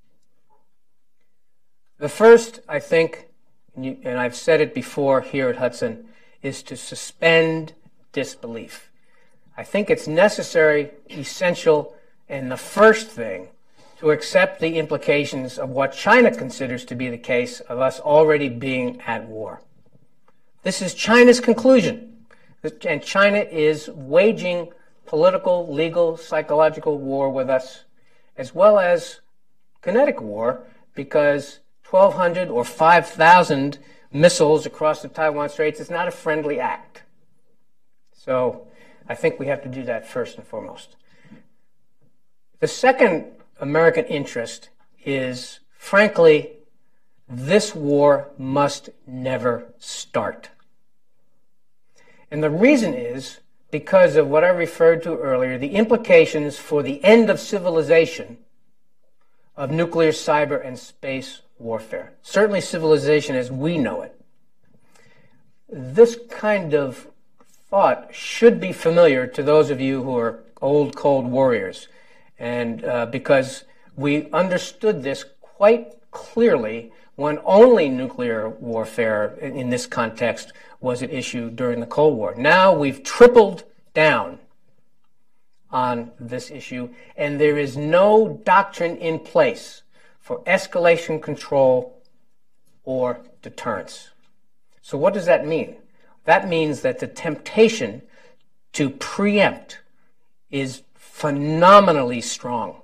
The first, I think, and I've said it before here at Hudson, is to suspend disbelief. I think it's necessary, essential, and the first thing to accept the implications of what China considers to be the case of us already being at war. This is China's conclusion, and China is waging political, legal, psychological war with us, as well as kinetic war, because twelve hundred or five thousand missiles across the Taiwan Straits is not a friendly act. So I think we have to do that first and foremost. The second American interest is, frankly, this war must never start. And the reason is because of what I referred to earlier, the implications for the end of civilization of nuclear, cyber, and space warfare. Certainly civilization as we know it. This kind of thought should be familiar to those of you who are old Cold Warriors, and uh, because we understood this quite clearly when only nuclear warfare in, in this context was at issue during the Cold War. Now we've tripled down on this issue, and there is no doctrine in place for escalation control or deterrence. So what does that mean? That means that the temptation to preempt is phenomenally strong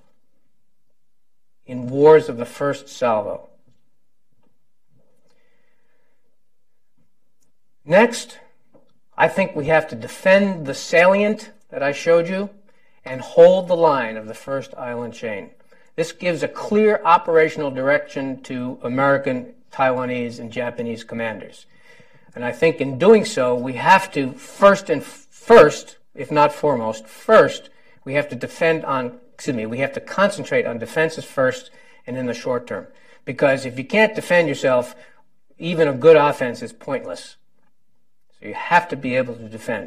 in wars of the first salvo. Next, I think we have to defend the salient that I showed you and hold the line of the first island chain. This gives a clear operational direction to American, Taiwanese, and Japanese commanders. And I think in doing so, we have to first and first, if not foremost, first, we have to defend on, excuse me, we have to concentrate on defenses first and in the short term. Because if you can't defend yourself, even a good offense is pointless. So you have to be able to defend.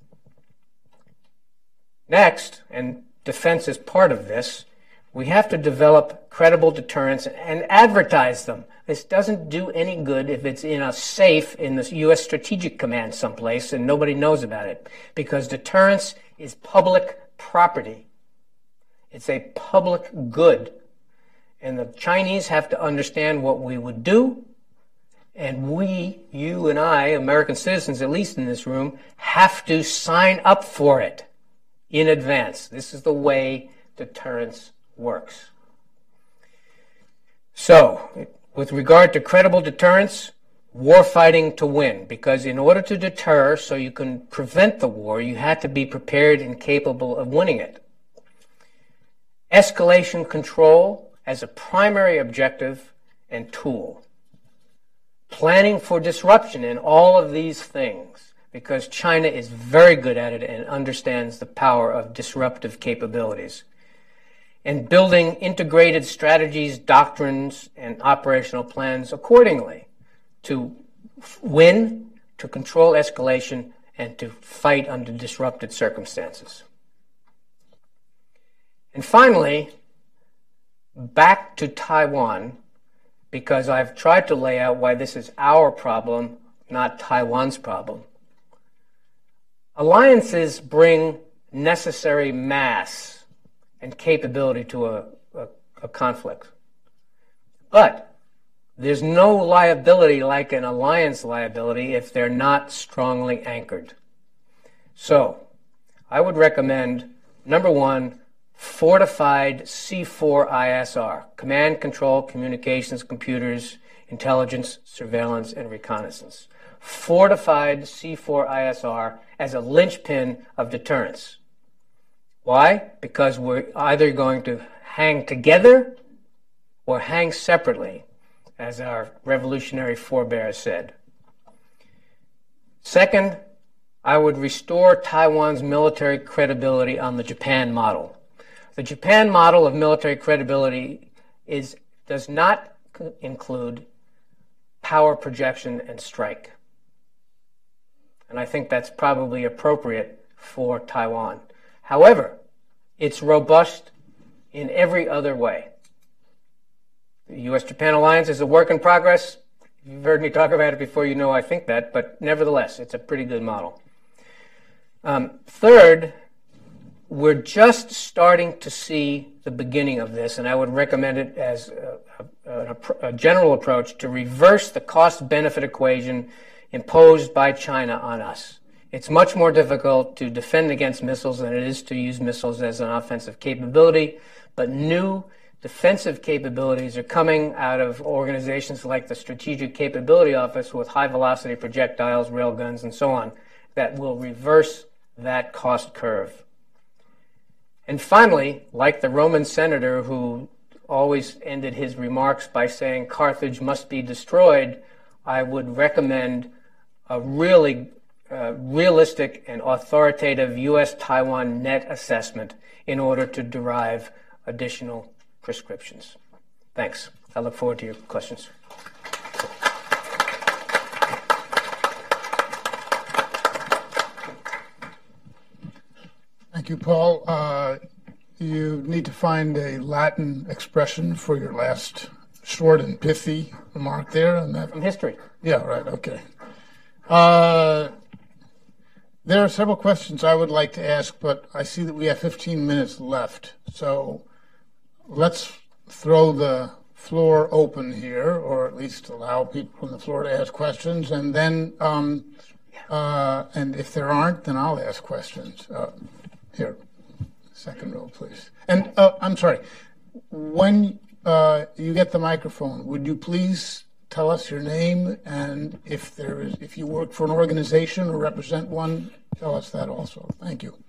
Next, and defense is part of this, we have to develop credible deterrents and advertise them. This doesn't do any good if it's in a safe in the U S Strategic Command someplace and nobody knows about it, because deterrence is public property. It's a public good. And the Chinese have to understand what we would do, and we, you and I, American citizens, at least in this room, have to sign up for it in advance. This is the way deterrence works. So, with regard to credible deterrence, war fighting to win, because in order to deter so you can prevent the war, you have to be prepared and capable of winning it. Escalation control as a primary objective and tool. Planning for disruption in all of these things, because China is very good at it and understands the power of disruptive capabilities. And building integrated strategies, doctrines, and operational plans accordingly to win, to control escalation, and to fight under disrupted circumstances. And finally, back to Taiwan, because I've tried to lay out why this is our problem, not Taiwan's problem. Alliances bring necessary mass and capability to a, a, a conflict. But there's no liability like an alliance liability if they're not strongly anchored. So, I would recommend, number one, fortified C four I S R, command, control, communications, computers, intelligence, surveillance, and reconnaissance. Fortified C four I S R as a linchpin of deterrence. Why? Because we're either going to hang together or hang separately, as our revolutionary forebears said. Second, I would restore Taiwan's military credibility on the Japan model. The Japan model of military credibility is, does not include power projection and strike. And I think that's probably appropriate for Taiwan. However, it's robust in every other way. The U S Japan alliance is a work in progress. You've heard me talk about it before, you know I think that, but nevertheless, it's a pretty good model. Um, third, we're just starting to see the beginning of this, and I would recommend it as a, a, a general approach to reverse the cost-benefit equation imposed by China on us. It's much more difficult to defend against missiles than it is to use missiles as an offensive capability, but new defensive capabilities are coming out of organizations like the Strategic Capability Office with high-velocity projectiles, railguns, and so on, that will reverse that cost curve. And finally, like the Roman senator who always ended his remarks by saying Carthage must be destroyed, I would recommend a really uh, realistic and authoritative U S Taiwan net assessment in order to derive additional prescriptions. Thanks. I look forward to your questions. Thank you, Paul. Uh, you need to find a Latin expression for your last short and pithy remark there. And that, From history. Yeah, right, okay. Uh, there are several questions I would like to ask, but I see that we have fifteen minutes left. So let's throw the floor open here, or at least allow people on the floor to ask questions. And then, um, uh, and if there aren't, then I'll ask questions. Uh, here, second row, please. And uh, I'm sorry, when uh, you get the microphone, would you please tell us your name, and if there is, if you work for an organization or represent one, tell us that also. Thank you.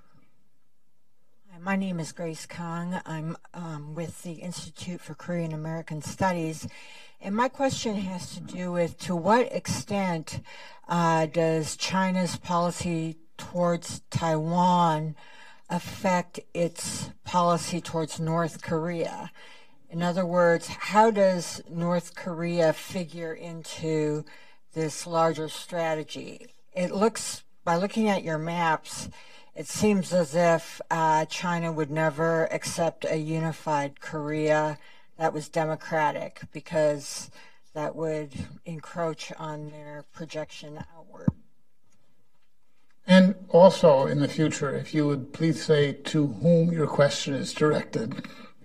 My name is Grace Kong. I'm um, with the Institute for Korean American Studies. And my question has to do with, to what extent uh, does China's policy towards Taiwan affect its policy towards North Korea? In other words, how does North Korea figure into this larger strategy? It looks, by looking at your maps, it seems as if uh, China would never accept a unified Korea that was democratic, because that would encroach on their projection outward. And also in the future, if you would please say to whom your question is directed.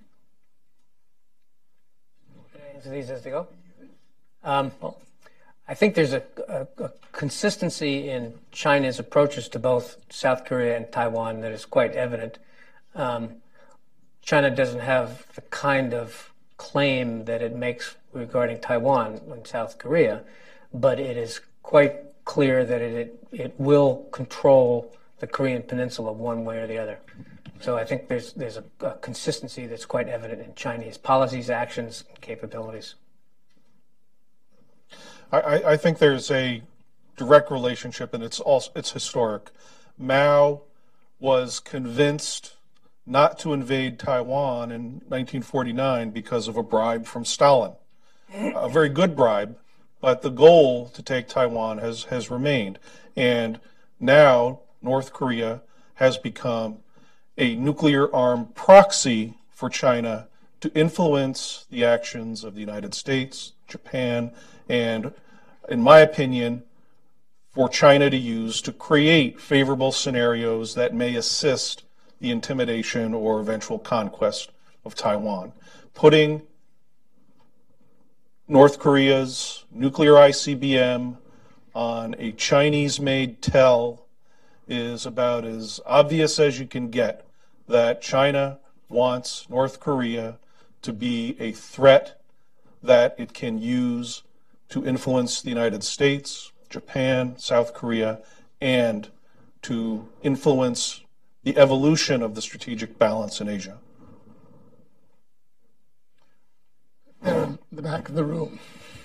Answer these as they go. Um, I think there's a, a, a consistency in China's approaches to both South Korea and Taiwan that is quite evident. Um, China doesn't have the kind of claim that it makes regarding Taiwan and South Korea, but it is quite clear that it, it, it will control the Korean Peninsula one way or the other. So I think there's there's a, a consistency that's quite evident in Chinese policies, actions, and capabilities. I, I think there's a direct relationship, and it's also it's historic. Mao was convinced not to invade Taiwan in nineteen forty-nine because of a bribe from Stalin, a very good bribe, but the goal to take Taiwan has has remained, and now North Korea has become a nuclear-armed proxy for China to influence the actions of the United States, Japan, and, in my opinion, for China to use to create favorable scenarios that may assist the intimidation or eventual conquest of Taiwan. Putting North Korea's nuclear I C B M on a Chinese-made T E L is about as obvious as you can get that China wants North Korea to be a threat that it can use to influence the United States, Japan, South Korea, and to influence the evolution of the strategic balance in Asia. There in the back of the room.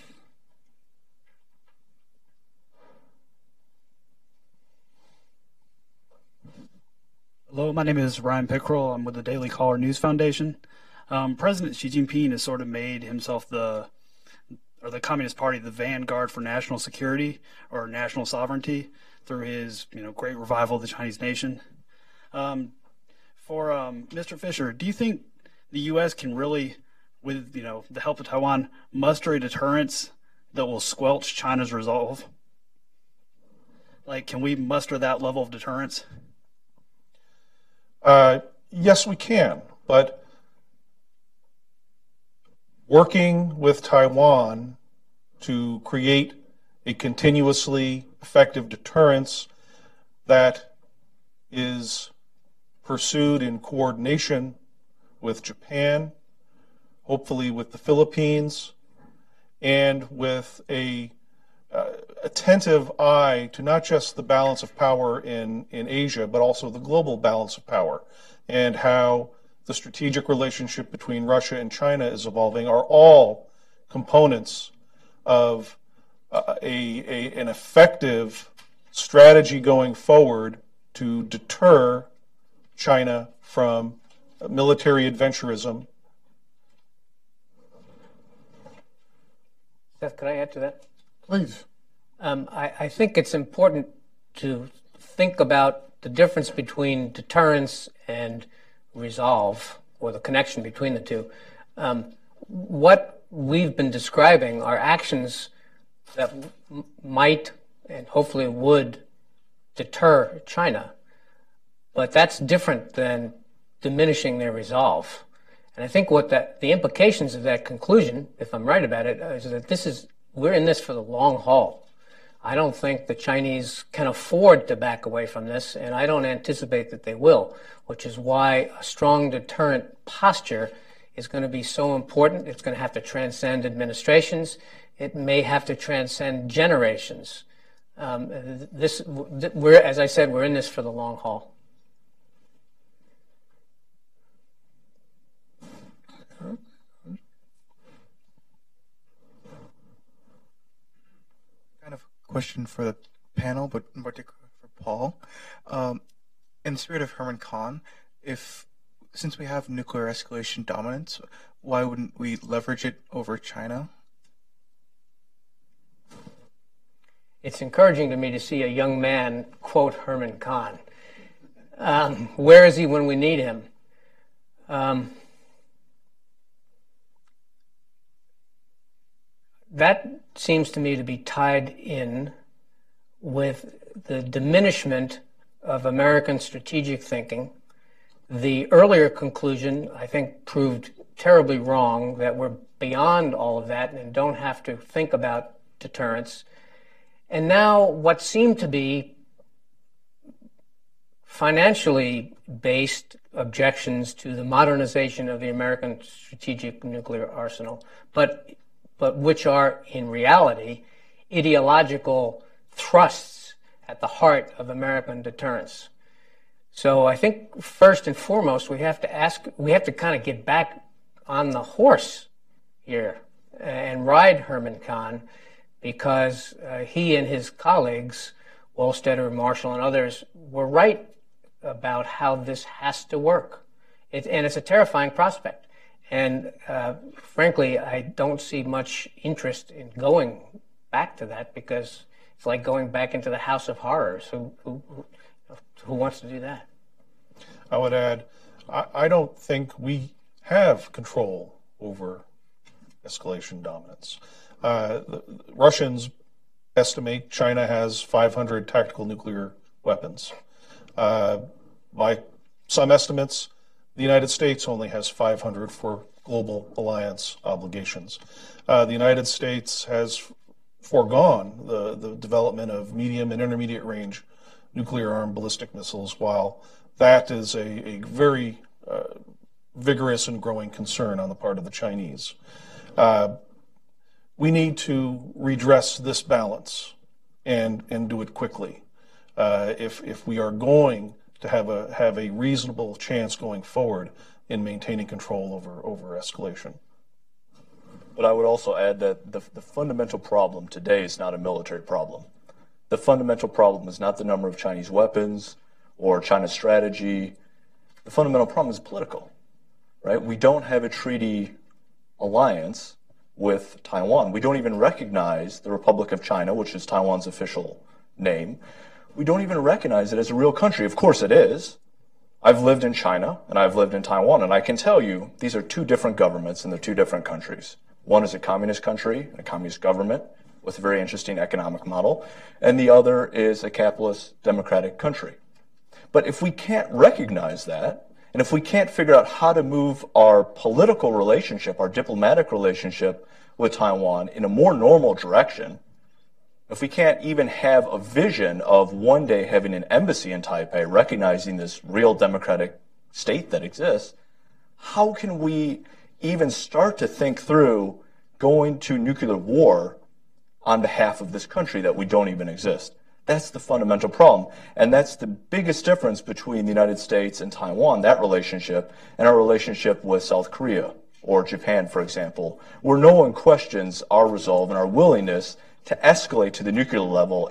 Hello, my name is Ryan Pickrell. I'm with the Daily Caller News Foundation. Um, President Xi Jinping has sort of made himself the, or the Communist Party, the vanguard for national security or national sovereignty through his, you know, great revival of the Chinese nation. Um, for um, Mister Fisher, do you think the U S can really, with, you know, the help of Taiwan, muster a deterrence that will squelch China's resolve? Like, can we muster that level of deterrence? Uh, yes, we can, but working with Taiwan to create a continuously effective deterrence that is pursued in coordination with Japan, hopefully with the Philippines, and with a uh, attentive eye to not just the balance of power in, in Asia, but also the global balance of power, and how the strategic relationship between Russia and China is evolving are all components of uh, a, a, an effective strategy going forward to deter China from military adventurism. Seth, could I add to that? Please. Um, I, I think it's important to think about the difference between deterrence and resolve, or the connection between the two. Um, what we've been describing are actions that m- might and hopefully would deter China, but that's different than diminishing their resolve. And I think what that the implications of that conclusion, if I'm right about it, is that this is we're in this for the long haul. I don't think the Chinese can afford to back away from this, and I don't anticipate that they will, which is why a strong deterrent posture is going to be so important. It's going to have to transcend administrations. It may have to transcend generations. Um, this, we're, as I said, we're in this for the long haul. Kind of question for the panel, but in particular for Paul. Um, in the spirit of Herman Kahn, if since we have nuclear escalation dominance, why wouldn't we leverage it over China? It's encouraging to me to see a young man quote Herman Kahn. Um, where is he when we need him? Um, that seems to me to be tied in with the diminishment of American strategic thinking. The earlier conclusion, I think, proved terribly wrong, that we're beyond all of that and don't have to think about deterrence. And now what seem to be financially based objections to the modernization of the American strategic nuclear arsenal, but but which are in reality ideological thrusts at the heart of American deterrence. So I think first and foremost we have to ask, we have to kind of get back on the horse here and ride Herman Kahn, because uh, he and his colleagues, Wohlstetter, Marshall, and others, were right about how this has to work. It, and it's a terrifying prospect. And uh, frankly, I don't see much interest in going back to that, because it's like going back into the House of Horrors. Who, who, who wants to do that? I would add, I, I don't think we have control over escalation dominance. Uh, the Russians estimate China has five hundred tactical nuclear weapons. Uh, by some estimates, the United States only has five hundred for global alliance obligations. Uh, the United States has foregone the, the development of medium and intermediate range nuclear armed ballistic missiles, while that is a, a very uh, vigorous and growing concern on the part of the Chinese. Uh, We need to redress this balance and and do it quickly. Uh, if if we are going to have a have a reasonable chance going forward in maintaining control over over escalation. But I would also add that the the fundamental problem today is not a military problem. The fundamental problem is not the number of Chinese weapons or China's strategy. The fundamental problem is political, right? We don't have a treaty alliance with Taiwan. We don't even recognize the Republic of China, which is Taiwan's official name. We don't even recognize it as a real country. Of course it is. I've lived in China and I've lived in Taiwan, and I can tell you these are two different governments and they're two different countries. One is a communist country, a communist government with a very interesting economic model, and the other is a capitalist democratic country. But if we can't recognize that, and if we can't figure out how to move our political relationship, our diplomatic relationship with Taiwan in a more normal direction, if we can't even have a vision of one day having an embassy in Taipei, recognizing this real democratic state that exists, how can we even start to think through going to nuclear war on behalf of this country that we don't even exist? That's the fundamental problem. And that's the biggest difference between the United States and Taiwan, that relationship, and our relationship with South Korea or Japan, for example, where no one questions our resolve and our willingness to escalate to the nuclear level if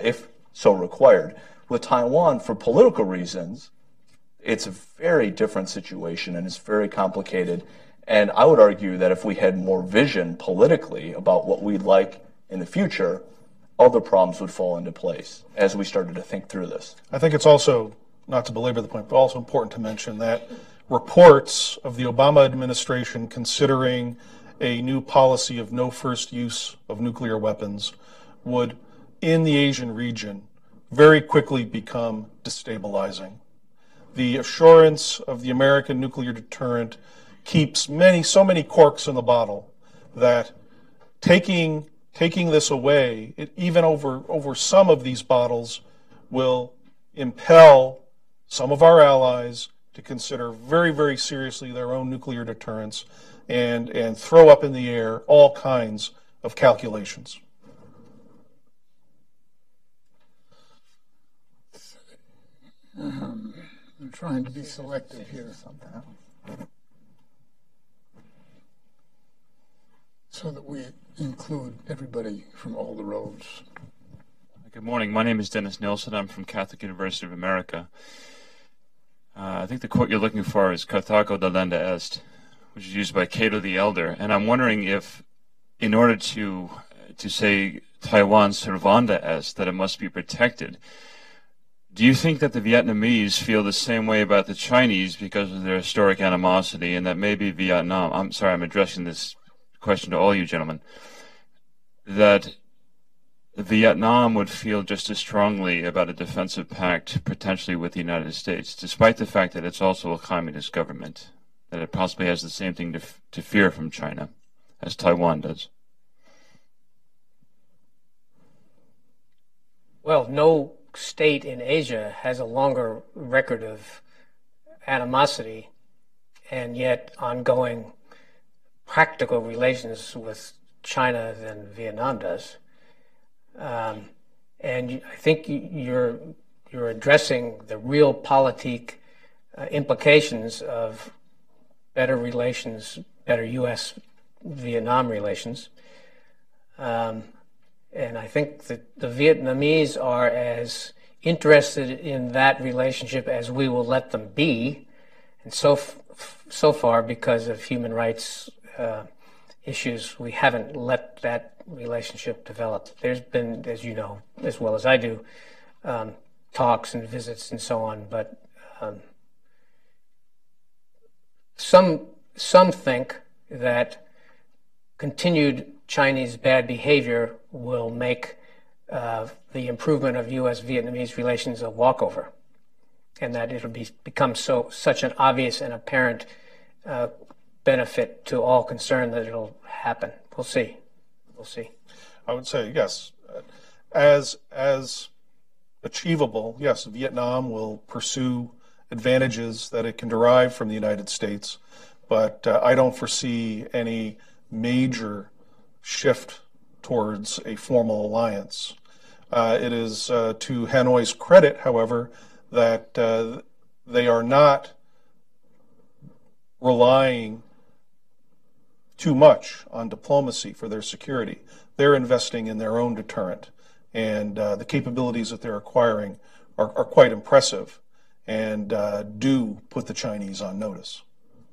so required. With Taiwan, for political reasons, it's a very different situation and it's very complicated. And I would argue that if we had more vision politically about what we'd like in the future, other problems would fall into place as we started to think through this. I think it's also, not to belabor the point, but also important to mention that reports of the Obama administration considering a new policy of no first use of nuclear weapons would, in the Asian region, very quickly become destabilizing. The assurance of the American nuclear deterrent keeps many, so many corks in the bottle that taking taking this away, it, even over, over some of these bottles, will impel some of our allies to consider very, very seriously their own nuclear deterrence and, and throw up in the air all kinds of calculations. Um, I'm trying to be selective here. So that we include everybody from all the roads. Good morning. My name is Dennis Nilsson. I'm from Catholic University of America. Uh, I think the quote you're looking for is Carthago delenda est, which is used by Cato the Elder. And I'm wondering if, in order to to say Taiwan servanda est, that it must be protected, do you think that the Vietnamese feel the same way about the Chinese because of their historic animosity, and that maybe Vietnam, I'm sorry, I'm addressing this question to all you gentlemen, that Vietnam would feel just as strongly about a defensive pact potentially with the United States, despite the fact that it's also a communist government, that it possibly has the same thing to, to fear from China as Taiwan does? Well, no state in Asia has a longer record of animosity and yet ongoing practical relations with China than Vietnam does. Um, and I think you're you're addressing the real politic uh, implications of better relations, better U S Vietnam relations. Um, and I think that the Vietnamese are as interested in that relationship as we will let them be. And so, f- so far, because of human rights Uh, issues, we haven't let that relationship develop. There's been, as you know, as well as I do, um, talks and visits and so on, but um, some some think that continued Chinese bad behavior will make uh, the improvement of U S Vietnamese relations a walkover, and that it'll be become so such an obvious and apparent uh, benefit to all concerned that it'll happen. We'll see. We'll see. I would say yes. As as achievable, yes, Vietnam will pursue advantages that it can derive from the United States, but uh, I don't foresee any major shift towards a formal alliance. Uh, it is uh, to Hanoi's credit, however, that uh, they are not relying too much on diplomacy for their security. They're investing in their own deterrent, and uh, the capabilities that they're acquiring are, are quite impressive and uh, do put the Chinese on notice.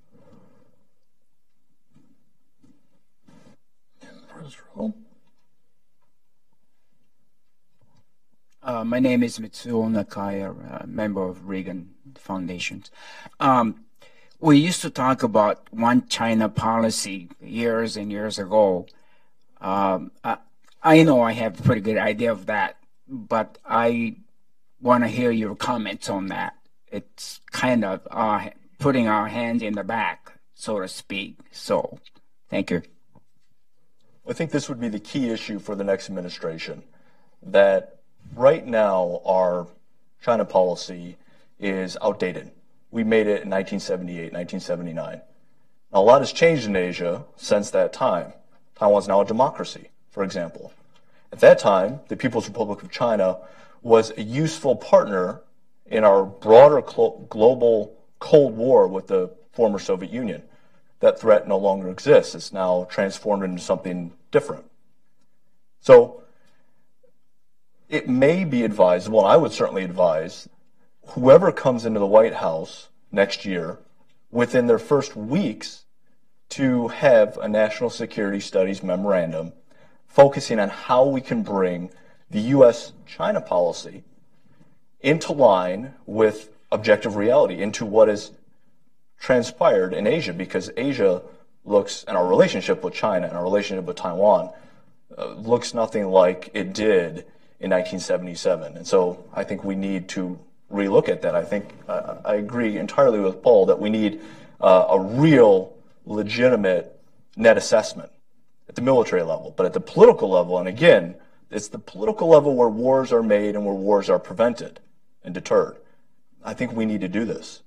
Uh, my name is Mitsuo Nakaya, a member of Reagan Foundation. Um, We used to talk about one China policy years and years ago. Um, I, I know I have a pretty good idea of that, but I want to hear your comments on that. It's kind of uh, putting our hands in the back, so to speak. So, thank you. I think this would be the key issue for the next administration, that right now our China policy is outdated. We made it in nineteen seventy-eight, nineteen seventy-nine. Now, a lot has changed in Asia since that time. Taiwan's now a democracy, for example. At that time, the People's Republic of China was a useful partner in our broader global Cold War with the former Soviet Union. That threat no longer exists. It's now transformed into something different. So it may be advisable, and I would certainly advise, whoever comes into the White House next year, within their first weeks, to have a national security studies memorandum focusing on how we can bring the U S China policy into line with objective reality, into what has transpired in Asia, because Asia looks, and our relationship with China and our relationship with Taiwan uh, looks nothing like it did in nineteen seventy-seven. And so I think we need to relook at that. I think uh, I agree entirely with Paul that we need uh, a real, legitimate net assessment at the military level. But at the political level, and again, it's the political level where wars are made and where wars are prevented and deterred. I think we need to do this.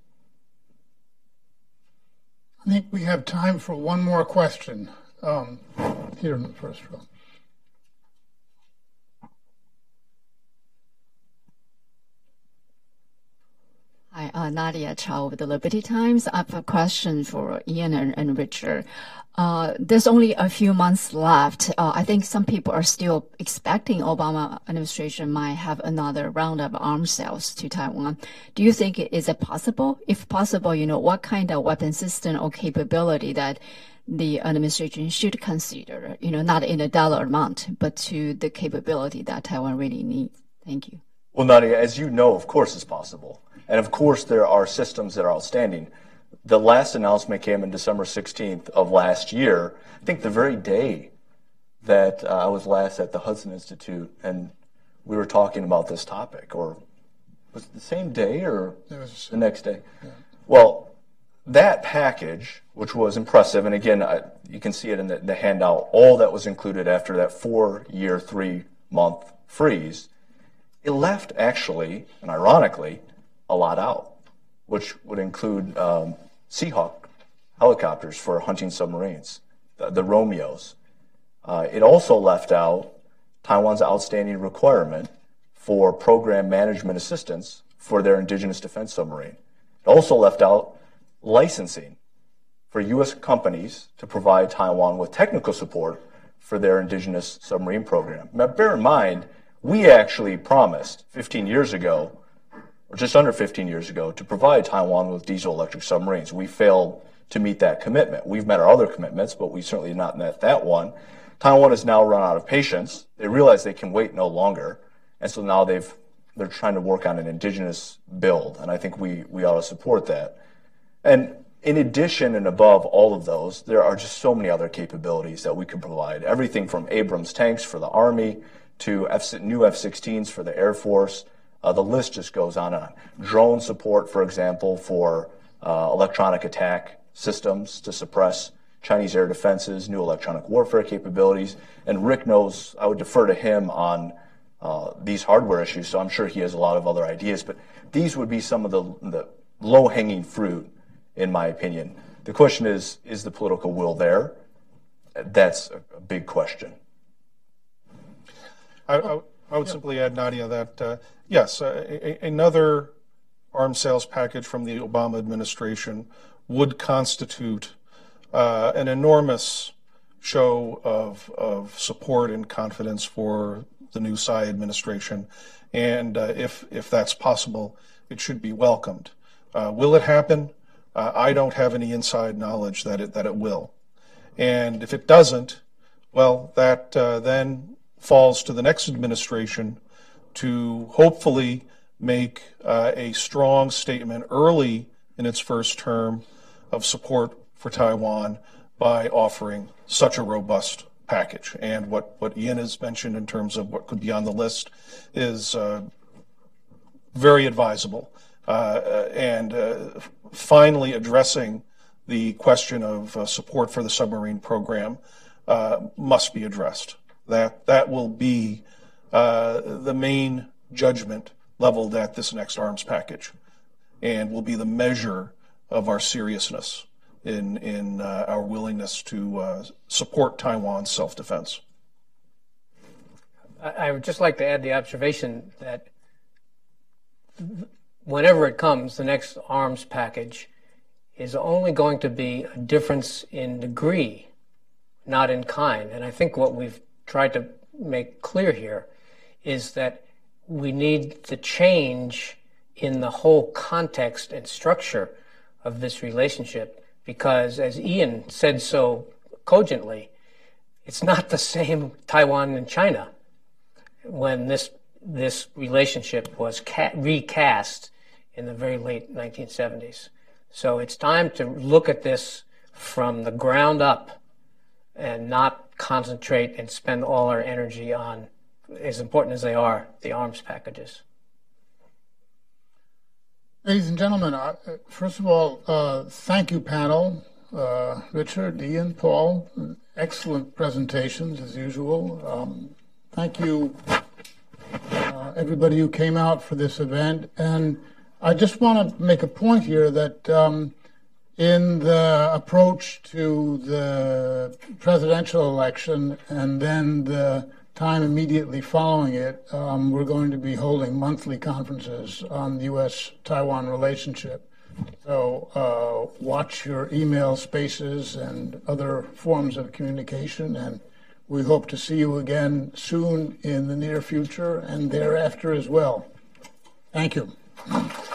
I think we have time for one more question. Um, here in the first row. Hi, uh, Nadia Chow with the Liberty Times. I have a question for Ian and, and Richard. Uh, there's only a few months left. Uh, I think some people are still expecting Obama administration might have another round of arms sales to Taiwan. Do you think is it possible? If possible, you know, what kind of weapon system or capability that the administration should consider, you know, not in a dollar amount, but to the capability that Taiwan really needs? Thank you. Well, Nadia, as you know, of course it's possible. And of course there are systems that are outstanding. The last announcement came on December sixteenth of last year, I think the very day that uh, I was last at the Hudson Institute, and we were talking about this topic. Or was it the same day or the next day? Yeah. Well, that package, which was impressive, and again, I, you can see it in the, the handout, all that was included after that four-year, three-month freeze, it left actually, and ironically, a lot out, which would include um, Seahawk helicopters for hunting submarines, the, the Romeos. Uh, it also left out Taiwan's outstanding requirement for program management assistance for their indigenous defense submarine. It also left out licensing for U S companies to provide Taiwan with technical support for their indigenous submarine program. Now, bear in mind, we actually promised fifteen years ago, or just under fifteen years ago, to provide Taiwan with diesel-electric submarines. We failed to meet that commitment. We've met our other commitments, but we certainly not met that one. Taiwan has now run out of patience. They realize they can wait no longer, and so now they've they're trying to work on an indigenous build, and I think we we ought to support that. And in addition and above all of those, there are just so many other capabilities that we can provide. Everything from Abrams tanks for the Army to F- new F sixteens for the Air Force. Uh, the list just goes on and on. Drone support, for example, for uh, electronic attack systems to suppress Chinese air defenses, new electronic warfare capabilities. And Rick knows, I would defer to him on uh, these hardware issues, so I'm sure he has a lot of other ideas. But these would be some of the, the low-hanging fruit, in my opinion. The question is, is the political will there? That's a, a big question. I, I, I would simply add, Nadia, that uh, yes, uh, a, another arms sales package from the Obama administration would constitute uh, an enormous show of, of support and confidence for the new Tsai administration. And uh, if, if that's possible, it should be welcomed. Uh, will it happen? Uh, I don't have any inside knowledge that it, that it will. And if it doesn't, well, that uh, then falls to the next administration to hopefully make uh, a strong statement early in its first term of support for Taiwan by offering such a robust package. And what, what Ian has mentioned in terms of what could be on the list is uh, very advisable. Uh, and uh, finally addressing the question of uh, support for the submarine program uh, must be addressed. That that will be uh, the main judgment leveled at this next arms package, and will be the measure of our seriousness in in uh, our willingness to uh, support Taiwan's self-defense. I, I would just like to add the observation that whenever it comes, the next arms package is only going to be a difference in degree, not in kind. And I think what we've tried to make clear here is that we need the change in the whole context and structure of this relationship, because as Ian said so cogently, it's not the same Taiwan and China when this this relationship was ca- recast in the very late nineteen seventies. So it's time to look at this from the ground up and not concentrate and spend all our energy on, as important as they are, the arms packages. Ladies and gentlemen, uh, first of all, uh, thank you, panel. Uh, Richard, Ian, Paul, excellent presentations as usual. Um, thank you, uh, everybody who came out for this event. And I just want to make a point here that um, in the approach to the presidential election and then the time immediately following it, um, we're going to be holding monthly conferences on the U S Taiwan relationship. So uh, watch your email spaces and other forms of communication, and we hope to see you again soon in the near future and thereafter as well. Thank you.